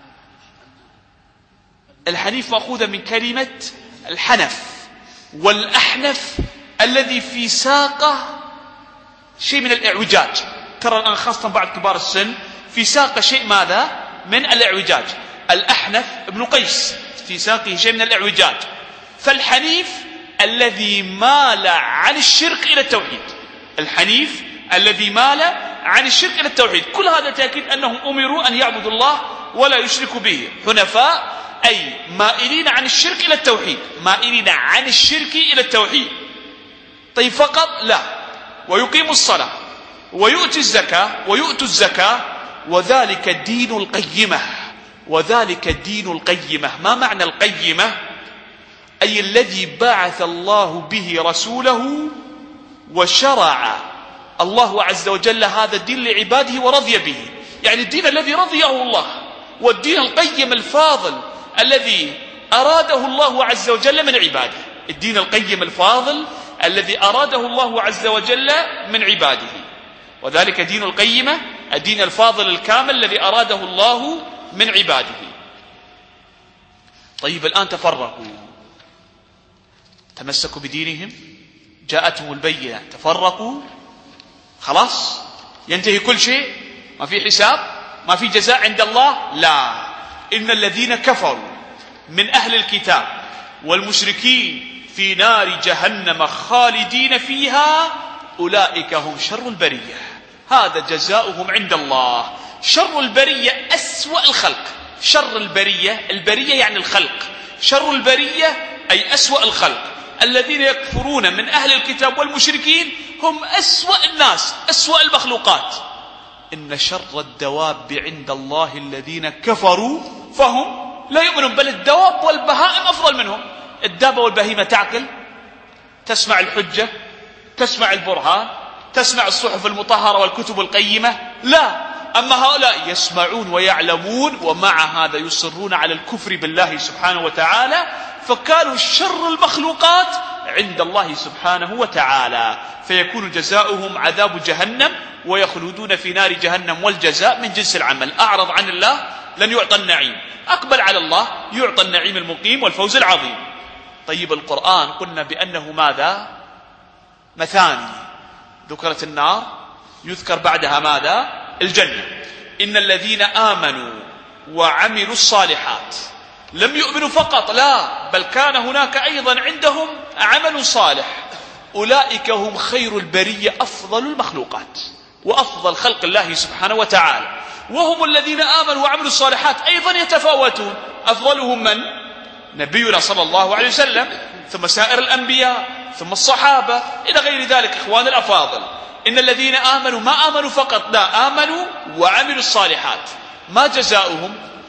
الحنيف مأخوذة من كلمة الحنف، والأحنف الذي في ساقه شيء من الإعوجاج. ترى الآن خاصة بعض كبار السن في ساقه شيء ماذا؟ من الإعوجاج. الأحنف ابن قيس في ساقه شيء من الإعوجاج. فالحنيف الذي مال عن الشرك إلى التوحيد، الحنيف الذي مال عن الشرك إلى التوحيد. كل هذا تأكيد أنهم أمروا أن يعبدوا الله ولا يشركوا به حنفاء، أي مائلين عن الشرك إلى التوحيد، مائلين عن الشرك إلى التوحيد. طيب فقط؟ لا، ويقيموا الصلاة ويؤتي الزكاة ويؤتوا الزكاة، وذلك دين القيمة، وذلك دين القيمة. ما معنى القيمة؟ أي الذي بعث الله به رسوله وشرع الله عز وجل هذا الدين لعباده ورضي به، يعني الدين الذي رضيه الله، والدين القيم الفاضل الذي أراده الله عز وجل من عباده. الدين القيم الفاضل الذي أراده الله عز وجل من عباده، وذلك دين القيمة، الدين الفاضل الكامل الذي أراده الله من عباده. طيب الآن تفرقوا، تمسكوا بدينهم، جاءتهم البينة، تفرقوا، خلاص ينتهي كل شيء، ما في حساب، ما في جزاء عند الله؟ لا، إن الذين كفروا من أهل الكتاب والمشركين في نار جهنم خالدين فيها أولئك هم شر البرية، هذا جزاؤهم عند الله. شر البرية أسوأ الخلق، شر البرية، البرية يعني الخلق، شر البرية أي أسوأ الخلق. الذين يكفرون من أهل الكتاب والمشركين هم أسوأ الناس، أسوأ المخلوقات. إن شر الدواب عند الله الذين كفروا فهم لا يؤمنون، بل الدواب والبهائم أفضل منهم. الدابة والبهيمة تعقل، تسمع الحجة، تسمع البرهان، تسمع الصحف المطهرة والكتب القيمة؟ لا. أما هؤلاء يسمعون ويعلمون، ومع هذا يصرون على الكفر بالله سبحانه وتعالى، فكانوا شر المخلوقات عند الله سبحانه وتعالى، فيكون جزاؤهم عذاب جهنم ويخلدون في نار جهنم، والجزاء من جنس العمل. أعرض عن الله لن يعطى النعيم، أقبل على الله يعطى النعيم المقيم والفوز العظيم. طيب القرآن قلنا بأنه ماذا؟ مثاني، ذكرت النار يذكر بعدها ماذا؟ الجنة. إن الذين آمنوا وعملوا الصالحات لم يؤمنوا فقط، لا، بل كان هناك أيضا عندهم عمل صالح، أولئك هم خير البرية، أفضل المخلوقات وأفضل خلق الله سبحانه وتعالى. وهم الذين آمنوا وعملوا الصالحات أيضا يتفاوتون، أفضلهم من؟ نبينا صلى الله عليه وسلم، ثم سائر الأنبياء، ثم الصحابة، إلى غير ذلك. إخوان الأفاضل، إن الذين آمنوا ما آمنوا فقط، لا، آمنوا وعملوا الصالحات. ما جزاؤهم؟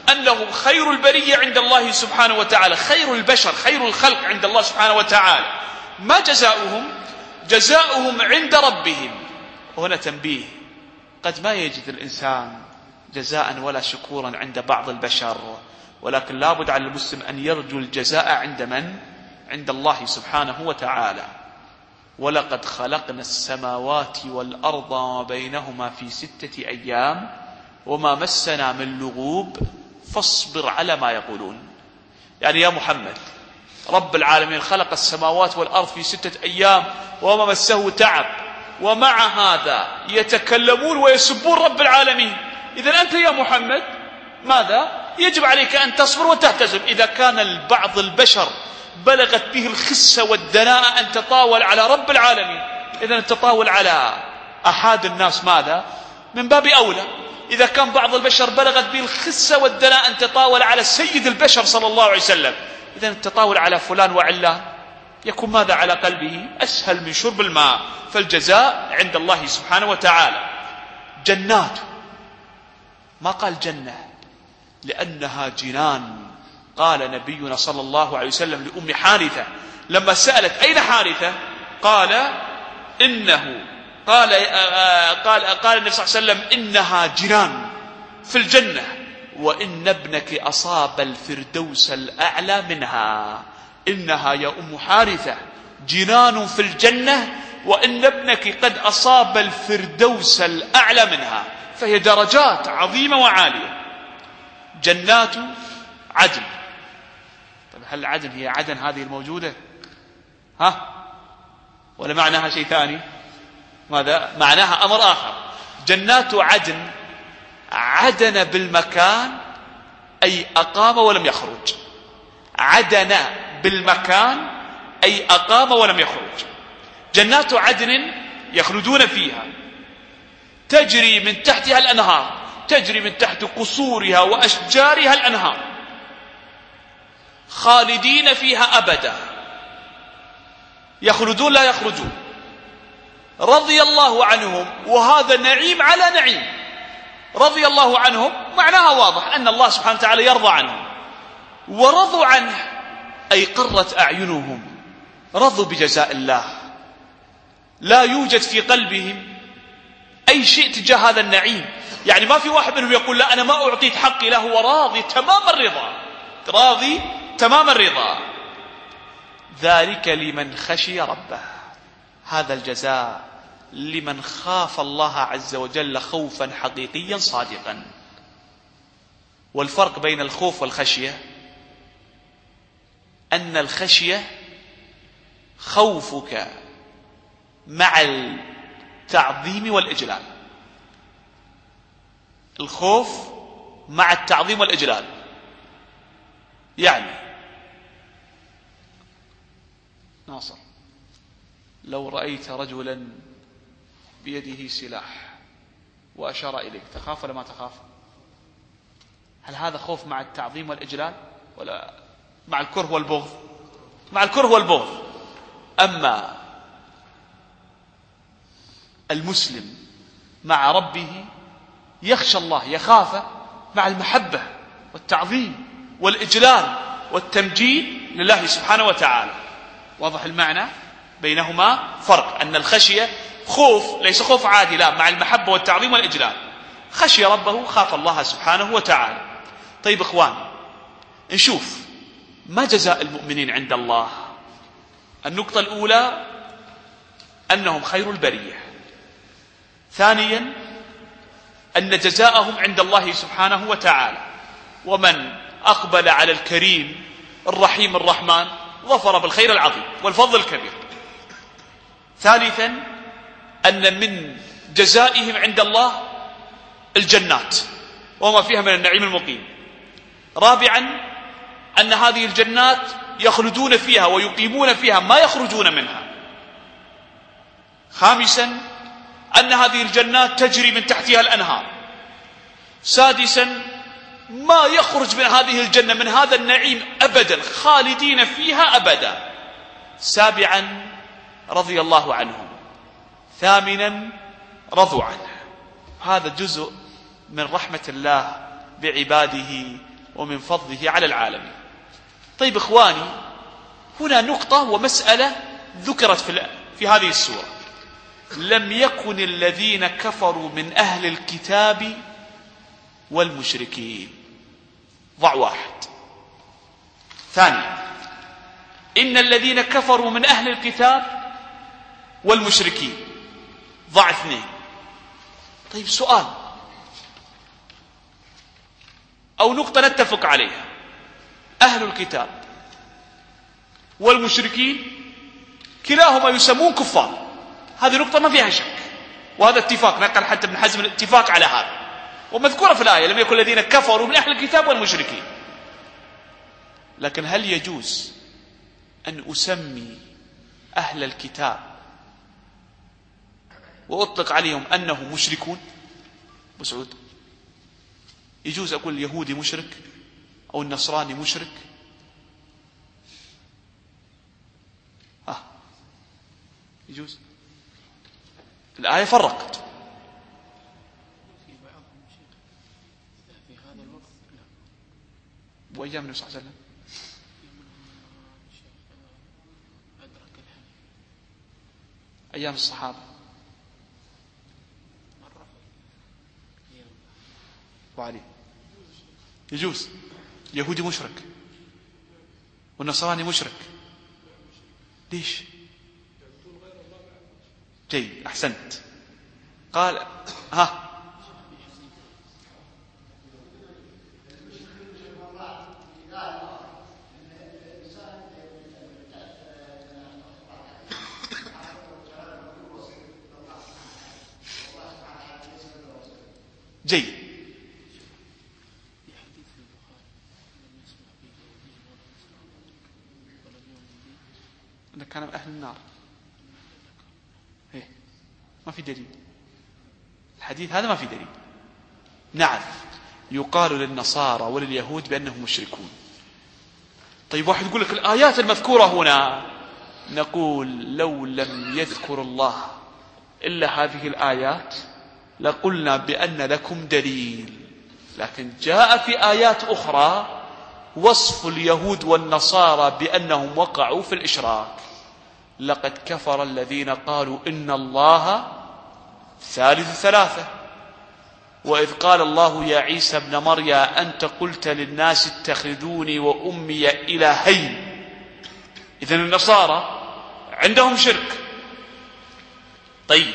أنهم خير البرية عند الله سبحانه وتعالى، خير البشر، خير الخلق عند الله سبحانه وتعالى، ما جزاؤهم؟ جزاؤهم عند ربهم. وهنا تنبيه، قد ما يجد الإنسان جزاء ولا شكورا عند بعض البشر، ولكن لابد على المسلم أن يرجو الجزاء عند من؟ عند الله سبحانه وتعالى. ولقد خلقنا السماوات والأرض وبينهما في ستة أيام وما مسنا من لغوب فاصبر على ما يقولون. يعني يا محمد، رب العالمين خلق السماوات والأرض في ستة أيام وما مسه تعب، ومع هذا يتكلمون ويسبون رب العالمين. إذن أنت يا محمد ماذا؟ يجب عليك أن تصبر وتحتسب. إذا كان بعض البشر بلغت به الخسة والدناءة أن تطاول على رب العالمين، إذن التطاول على أحد الناس ماذا؟ من باب أولى. إذا كان بعض البشر بلغت به الخسة والدناءة أن تطاول على سيد البشر صلى الله عليه وسلم، إذن التطاول على فلان وعلان يكون ماذا على قلبه؟ أسهل من شرب الماء. فالجزاء عند الله سبحانه وتعالى. جنات، ما قال جنة لأنها جنان. قال نبينا صلى الله عليه وسلم لأم حارثة لما سألت أين حارثة؟ قال إنه قال قال قال النبي صلى الله عليه وسلم إنها جنان في الجنة، وإن ابنك أصاب الفردوس الأعلى منها. إنها يا أم حارثة جنان في الجنة، وإن ابنك قد أصاب الفردوس الأعلى منها. فهي درجات عظيمة وعالية. جنات عدن. طيب هل عدن هي عدن هذه الموجودة؟ ها؟ ولا معناها شيء ثاني؟ ماذا؟ معناها أمر آخر. جنات عدن، عدن بالمكان أي أقام ولم يخرج. عدن بالمكان أي أقام ولم يخرج. جنات عدن يخلدون فيها، تجري من تحتها الأنهار، تجري من تحت قصورها وأشجارها الأنهار، خالدين فيها أبدا، يخلدون لا يخرجون. رضي الله عنهم، وهذا نعيم على نعيم. رضي الله عنهم معناها واضح أن الله سبحانه وتعالى يرضى عنهم، ورضوا عنه أي قرت أعينهم، رضوا بجزاء الله، لا يوجد في قلبهم أي شيء تجاه هذا النعيم. يعني ما في واحد منهم يقول لا أنا ما أعطيت حقي له، وراضي تمام الرضا، راضي تمام الرضا. ذلك لمن خشي ربه. هذا الجزاء لمن خاف الله عز وجل خوفا حقيقيا صادقا. والفرق بين الخوف والخشية أن الخشية خوفك مع التعظيم والإجلال. الخوف مع التعظيم والإجلال. يعني ناصر، لو رأيت رجلا بيده سلاح وأشار إليك تخاف ولا ما تخاف؟ هل هذا خوف مع التعظيم والإجلال ولا مع الكره والبغض؟ مع الكره والبغض. أما المسلم مع ربه يخشى الله، يخاف مع المحبة والتعظيم والإجلال والتمجيد لله سبحانه وتعالى. واضح المعنى؟ بينهما فرق، أن الخشية خوف ليس خوف عادي، لا، مع المحبة والتعظيم والإجلال. خشي ربه، خاف الله سبحانه وتعالى. طيب إخوان، نشوف ما جزاء المؤمنين عند الله. النقطة الأولى أنهم خير البرية. ثانيا أن جزاءهم عند الله سبحانه وتعالى. ومن أقبل على الكريم الرحيم الرحمن ظفر بالخير العظيم والفضل الكبير. ثالثا أن من جزائهم عند الله الجنات وما فيها من النعيم المقيم. رابعا أن هذه الجنات يخلدون فيها ويقيمون فيها ما يخرجون منها. خامسا أن هذه الجنات تجري من تحتها الأنهار. سادسا ما يخرج من هذه الجنة من هذا النعيم أبدا، خالدين فيها أبدا. سابعا رضي الله عنهم. ثامنا رضوا عنه. هذا جزء من رحمة الله بعباده ومن فضله على العالمين. طيب إخواني، هنا نقطة ومسألة ذكرت في, في هذه السورة: لم يكن الذين كفروا من أهل الكتاب والمشركين. ضع واحد. ثانيا، إن الذين كفروا من أهل الكتاب والمشركين. ضع اثنين. طيب سؤال أو نقطة نتفق عليها: أهل الكتاب والمشركين كلاهما يسمون كفار. هذه نقطة ما فيها شك، وهذا اتفاق نقل حتى ابن حزم الاتفاق على هذا، ومذكورة في الآية: لم يكن الذين كفروا من أهل الكتاب والمشركين. لكن هل يجوز أن أسمي أهل الكتاب وأطلق عليهم أنهم مشركون؟ أبو سعود، يجوز أقول اليهودي مشرك أو النصراني مشرك؟ ها، يجوز؟ الآية فرقت. وأيام النبي صلى الله عليه وسلم أيام الصحابة وعلي يجوز. اليهودي مشرك والنصراني مشرك، ليش؟ جيد، أحسنت. قال ها جيد. أنه كان من أهل النار. إيه؟ ما في دليل الحديث هذا، ما في دليل. نعم، يقال للنصارى ولليهود بأنهم مشركون. طيب واحد يقول لك الآيات المذكورة هنا، نقول لو لم يذكر الله إلا هذه الآيات لقلنا بأن لكم دليل، لكن جاء في آيات أخرى وصف اليهود والنصارى بأنهم وقعوا في الإشراك. لقد كفر الذين قالوا إن الله ثالث ثلاثة، وإذ قال الله يا عيسى ابن مريم أنت قلت للناس اتخذوني وأمي إلهين. إذن النصارى عندهم شرك. طيب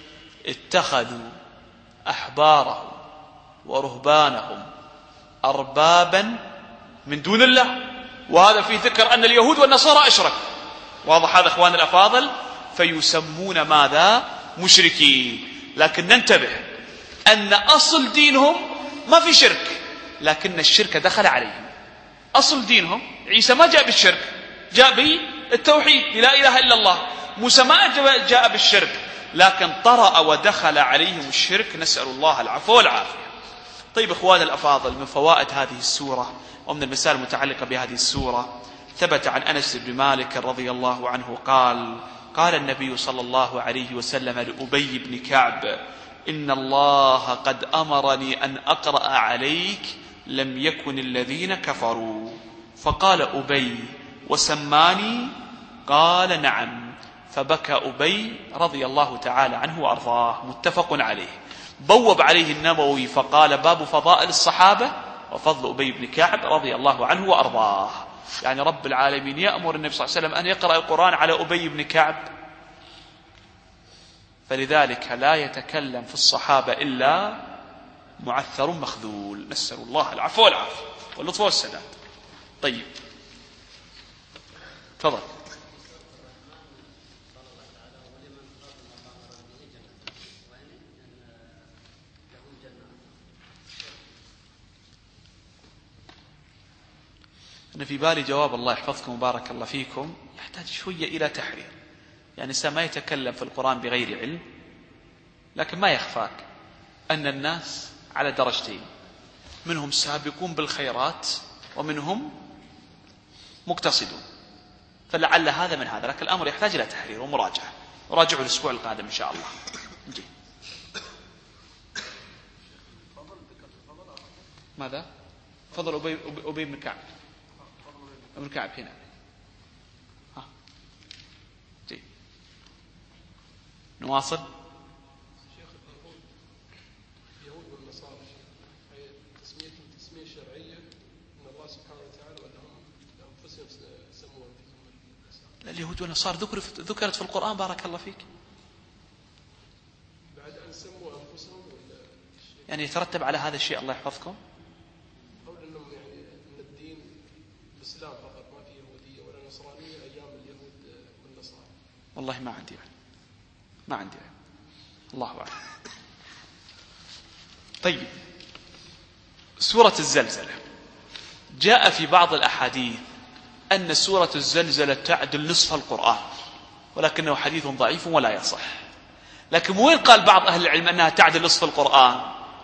اتخذوا أحبارهم ورهبانهم أربابا من دون الله، وهذا في ذكر أن اليهود والنصارى أشركوا. واضح هذا أخوان الأفاضل؟ فيسمون ماذا؟ مشركين. لكن ننتبه أن أصل دينهم ما في شرك، لكن الشرك دخل عليهم. أصل دينهم عيسى ما جاء بالشرك، جاء بالتوحيد لا إله إلا الله. موسى ما جاء بالشرك، لكن طرأ ودخل عليهم الشرك، نسأل الله العفو والعافية. طيب إخوان الأفاضل، من فوائد هذه السورة ومن المسائل المتعلقة بهذه السورة، ثبت عن أنس بن مالك رضي الله عنه قال: قال النبي صلى الله عليه وسلم لأبي بن كعب: إن الله قد أمرني أن أقرأ عليك لم يكن الذين كفروا. فقال أبي: وسماني؟ قال: نعم. فبكى أبي رضي الله تعالى عنه وأرضاه. متفق عليه. بوب عليه النووي فقال: باب فضائل الصحابة وفضل أبي بن كعب رضي الله عنه وأرضاه. يعني رب العالمين يأمر النبي صلى الله عليه وسلم أن يقرأ القرآن على أبي بن كعب، فلذلك لا يتكلم في الصحابة إلا معثر مخذول، نسأل الله العفو والعافية واللطف والسداد. طيب تفضل. أنا في بالي جواب، الله يحفظكم وبارك الله فيكم، يحتاج شوية إلى تحرير. يعني الإنسان ما يتكلم في القرآن بغير علم، لكن ما يخفاك أن الناس على درجتين: منهم سابقون بالخيرات ومنهم مقتصدون، فلعل هذا من هذا، لكن الأمر يحتاج إلى تحرير ومراجعة. راجعوا الأسبوع القادم إن شاء الله. نجي. ماذا؟ تفضل أبي, أبي بن كعب ابن كعب هنا. ها جيد نواصل. شيخ اليهود اليهود والنصارى تسميتهم تسمية شرعية ان الله سبحانه وتعالى وانهم انفسهم سموا انفسهم. اليهود والنصارى ذكرت في القرآن بارك الله فيك. بعد ان سموا انفسهم ولا يعني يترتب على هذا الشيء الله يحفظكم. قول انهم يعني ان الدين الاسلام فقط ما في يهودية ولا نصرانية ايام اليهود والنصارى. والله ما عندي علم ما عندي علم الله أعلم. طيب سورة الزلزلة جاء في بعض الأحاديث أن سورة الزلزلة تعدل نصف القرآن ولكنه حديث ضعيف ولا يصح. لكن وين قال بعض أهل العلم أنها تعدل نصف القرآن؟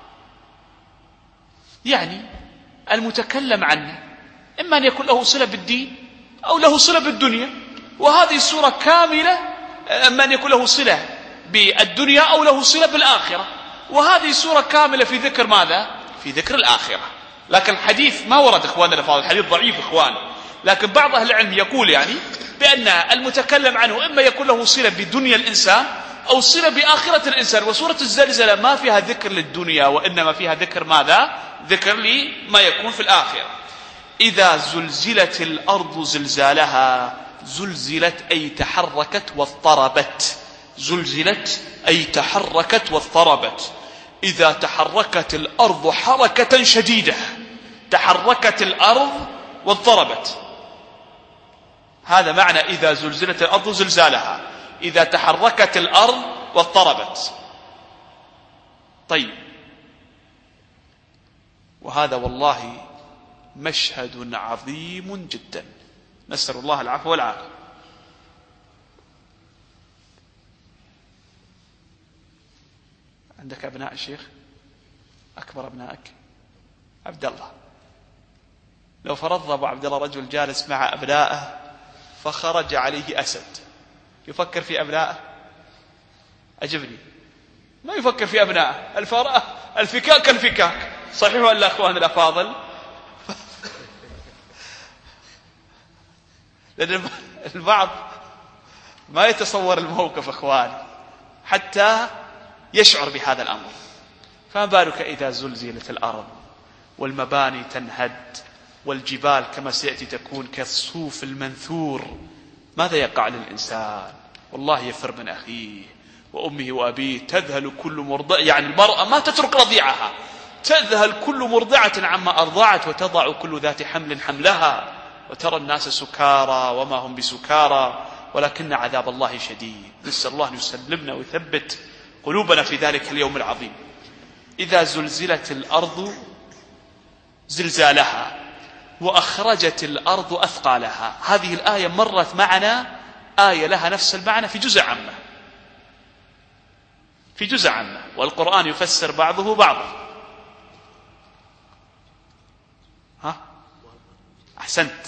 يعني المتكلم عنه إما أن يكون له صلة بالدين أو له صلة بالدنيا، وهذه السورة كاملة إما أن يكون له صلة بالدنيا أو له صلة بالآخرة، وهذه سورة كاملة في ذكر ماذا؟ في ذكر الآخرة. لكن الحديث ما ورد إخواننا الأفاضل، الحديث ضعيف إخوان. لكن بعض أهل العلم يقول يعني بأن المتكلم عنه إما يكون له صلة بدنيا الإنسان أو صلة بآخرة الإنسان. وسورة الزلزلة ما فيها ذكر للدنيا وإنما فيها ذكر ماذا؟ ذكر لما يكون في الآخرة. إذا زلزلت الأرض زلزالها، زلزلت أي تحركت واضطربت، زلزلت أي تحركت واضطربت. إذا تحركت الأرض حركة شديدة، تحركت الأرض واضطربت، هذا معنى إذا زلزلت الأرض زلزالها، إذا تحركت الأرض واضطربت. طيب وهذا والله مشهد عظيم جدا، نسأل الله العفو والعافية. عندك أبناء الشيخ؟ أكبر أبنائك عبد الله. لو فرضنا أبو عبد الله رجل جالس مع أبنائه فخرج عليه أسد، يفكر في أبنائه؟ أجبني، ما يفكر في أبنائه. الفراء الفكاك الفكاك، صحيح ولا أخوان الأفاضل؟ لأن البعض ما يتصور الموقف أخواني حتى يشعر بهذا الأمر، فما بالك إذا زلزلت الأرض والمباني تنهد والجبال كما سيأتي تكون كالصوف المنثور، ماذا يقع للإنسان؟ والله يفر من أخيه وأمه وأبيه. تذهل كل مرضع، يعني المرأة ما تترك رضيعها، تذهل كل مرضعة عما أرضعت وتضع كل ذات حمل حملها، وترى الناس سكارى وما هم بسكارى ولكن عذاب الله شديد. نسأل الله أن يسلمنا ويثبت قلوبنا في ذلك اليوم العظيم. إذا زلزلت الأرض زلزالها وأخرجت الأرض أثقالها. هذه الآية مرت معنا آية لها نفس المعنى في جزء عامة، في جزء عامة، والقرآن يفسر بعضه بعضا. ها أحسنت.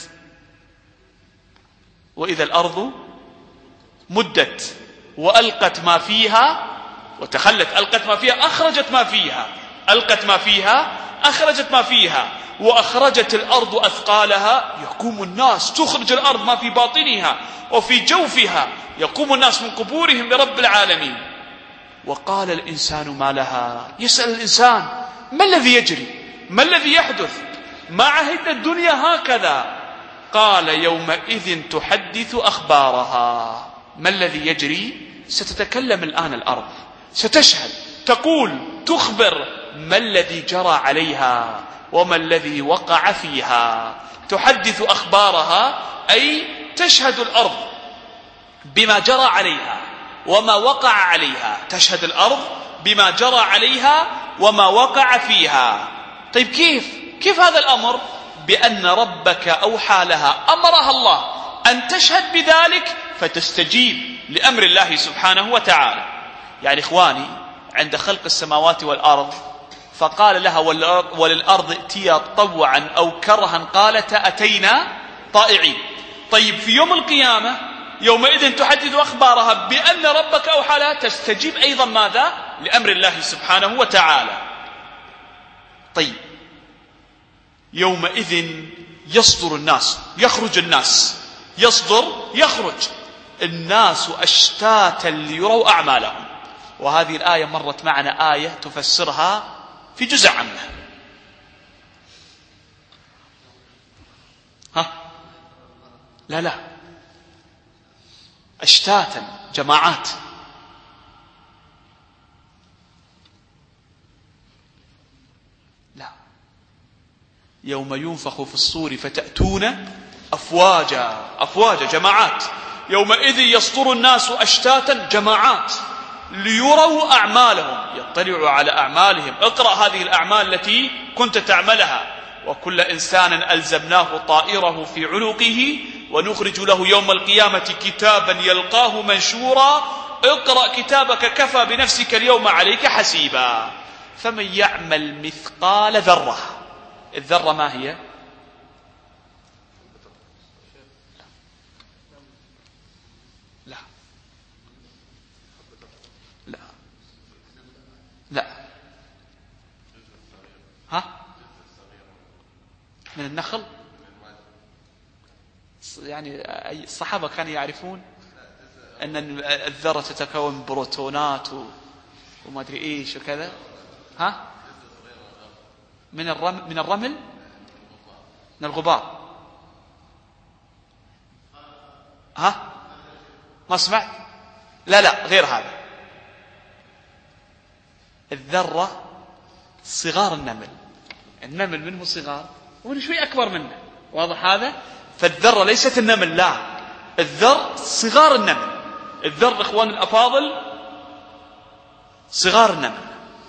وإذا الأرض مدت وألقت ما فيها وتخلت، ألقت ما فيها أخرجت ما فيها، ألقت ما فيها أخرجت ما فيها. وأخرجت الأرض أثقالها، يقوم الناس، تخرج الأرض ما في باطنها وفي جوفها، يقوم الناس من قبورهم لرب العالمين. وقال الإنسان ما لها، يسأل الإنسان ما الذي يجري، ما الذي يحدث، ما عهدنا الدنيا هكذا. قال يومئذ تحدث أخبارها. ما الذي يجري؟ ستتكلم الآن الأرض، ستشهد، تقول، تخبر ما الذي جرى عليها وما الذي وقع فيها. تحدث أخبارها أي تشهد الأرض بما جرى عليها وما وقع عليها، تشهد الأرض بما جرى عليها وما وقع فيها. طيب كيف؟ كيف هذا الأمر؟ بأن ربك أوحى لها، أمرها الله أن تشهد بذلك فتستجيب لأمر الله سبحانه وتعالى. يعني إخواني عند خلق السماوات والأرض فقال لها وللأرض ائتيا طوعا أو كرها قالتا أتينا طائعين. طيب في يوم القيامة يومئذ تحدث أخبارها بأن ربك أوحى لها، تستجيب أيضا ماذا؟ لأمر الله سبحانه وتعالى. طيب يومئذ يصدر الناس، يخرج الناس، يصدر يخرج الناس أشتاتا ليروا أعمالهم. وهذه الآية مرت معنا آية تفسرها في جزء عامة. ها لا لا أشتاتا جماعات. لا، يوم ينفخ في الصور فتأتون أفواجا، أفواجا جماعات. يومئذ يصدر الناس أشتاتا جماعات ليروا أعمالهم، يطلعوا على أعمالهم. اقرأ هذه الأعمال التي كنت تعملها. وكل إنسان ألزمناه طائره في عنقه ونخرج له يوم القيامة كتابا يلقاه منشورا اقرأ كتابك كفى بنفسك اليوم عليك حسيبا. فمن يعمل مثقال ذرة، الذرة ما هي؟ لا لا لا ها من النخل. يعني الصحابة كانوا يعرفون أن الذرة تتكون من بروتونات وما أدري إيش وكذا. ها من الرمل، من الرمل، من الغبار. ها ما سمعت؟ لا لا غير هذا. الذرة صغار النمل، النمل منه صغار ومنه شوي أكبر منه، واضح هذا؟ فالذرة ليست النمل، لا، الذر صغار النمل. الذر إخوان الأفاضل صغار النمل.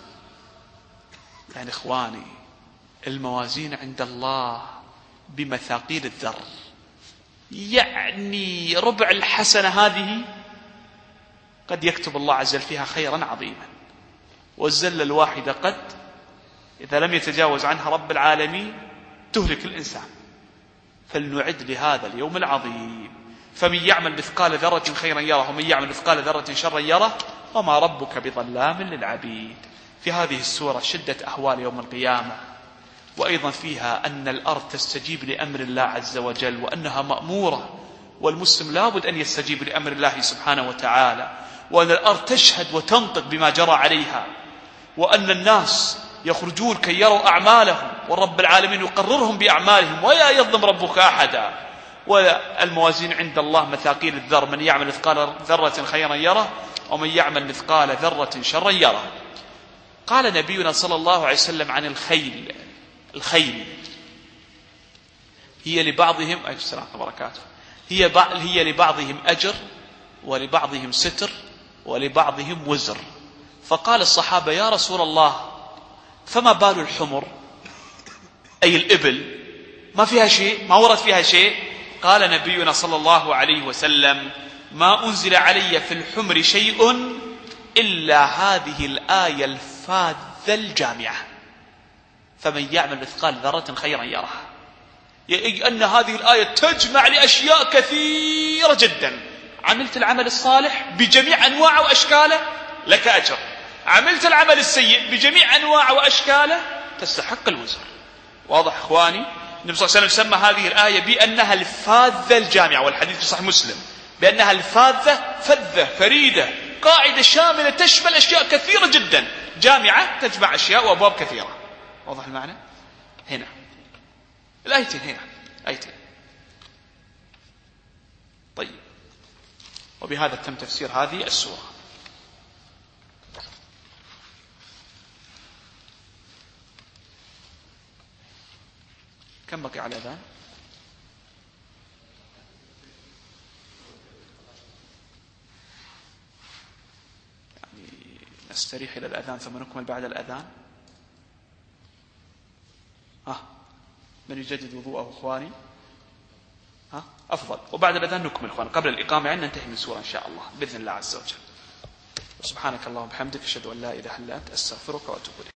يعني إخواني الموازين عند الله بمثاقيل الذر. يعني ربع الحسنة هذه قد يكتب الله عز وجل فيها خيرا عظيما، والزلة الواحدة قد إذا لم يتجاوز عنها رب العالمين تهلك الإنسان. فلنعد لهذا اليوم العظيم. فمن يعمل مثقال ذرة خيرا يره ومن يعمل مثقال ذرة شرا يره وما ربك بظلام للعبيد. في هذه السورة شدة أهوال يوم القيامة، وأيضا فيها أن الأرض تستجيب لأمر الله عز وجل وأنها مأمورة، والمسلم لابد أن يستجيب لأمر الله سبحانه وتعالى، وأن الأرض تشهد وتنطق بما جرى عليها، وأن الناس يخرجون كي يروا أعمالهم والرب العالمين يقررهم بأعمالهم ولا يظلم ربك أحدا. والموازين عند الله مثاقيل الذر، من يعمل مثقال ذرة خيرا يره ومن يعمل مثقال ذرة شرا يره. قال نبينا صلى الله عليه وسلم عن الخيل، الخيل هي لبعضهم أي السلام وبركاته هي هي لبعضهم أجر ولبعضهم ستر ولبعضهم وزر. فقال الصحابة يا رسول الله فما بال الحمر أي الإبل ما فيها شيء، ما ورد فيها شيء؟ قال نبينا صلى الله عليه وسلم ما أنزل علي في الحمر شيء إلا هذه الآية الفاذة الجامعة فمن يعمل مثقال ذرة خيرا يره. يعني أن هذه الآية تجمع لأشياء كثيرة جدا. عملت العمل الصالح بجميع أنواعه وأشكاله لك أجر، عملت العمل السيء بجميع أنواعه وأشكاله تستحق الوزر. واضح إخواني؟ النبي صلى الله عليه وسلم سمى هذه الآية بأنها الفاذة الجامعة، والحديث في صحيح مسلم بأنها الفاذة فذة فريدة، قاعدة شاملة تشمل أشياء كثيرة جدا، جامعة تجمع أشياء وأبواب كثيرة. واضح المعنى؟ هنا الآيتين، هنا آيتين. طيب، وبهذا تم تفسير هذه السورة. كم بقي على الأذان؟ يعني نستريح إلى الأذان ثم نكمل بعد الأذان. ها من يجدد وضوءه إخواني؟ ها أفضل. وبعد الأذان نكمل إخواني قبل الإقامة عندنا ننتهي من سورة إن شاء الله بإذن الله عز وجل. سبحانك اللهم وبحمدك أشهد أن لا إله إلا أنت أستغفرك وأتوب إليك.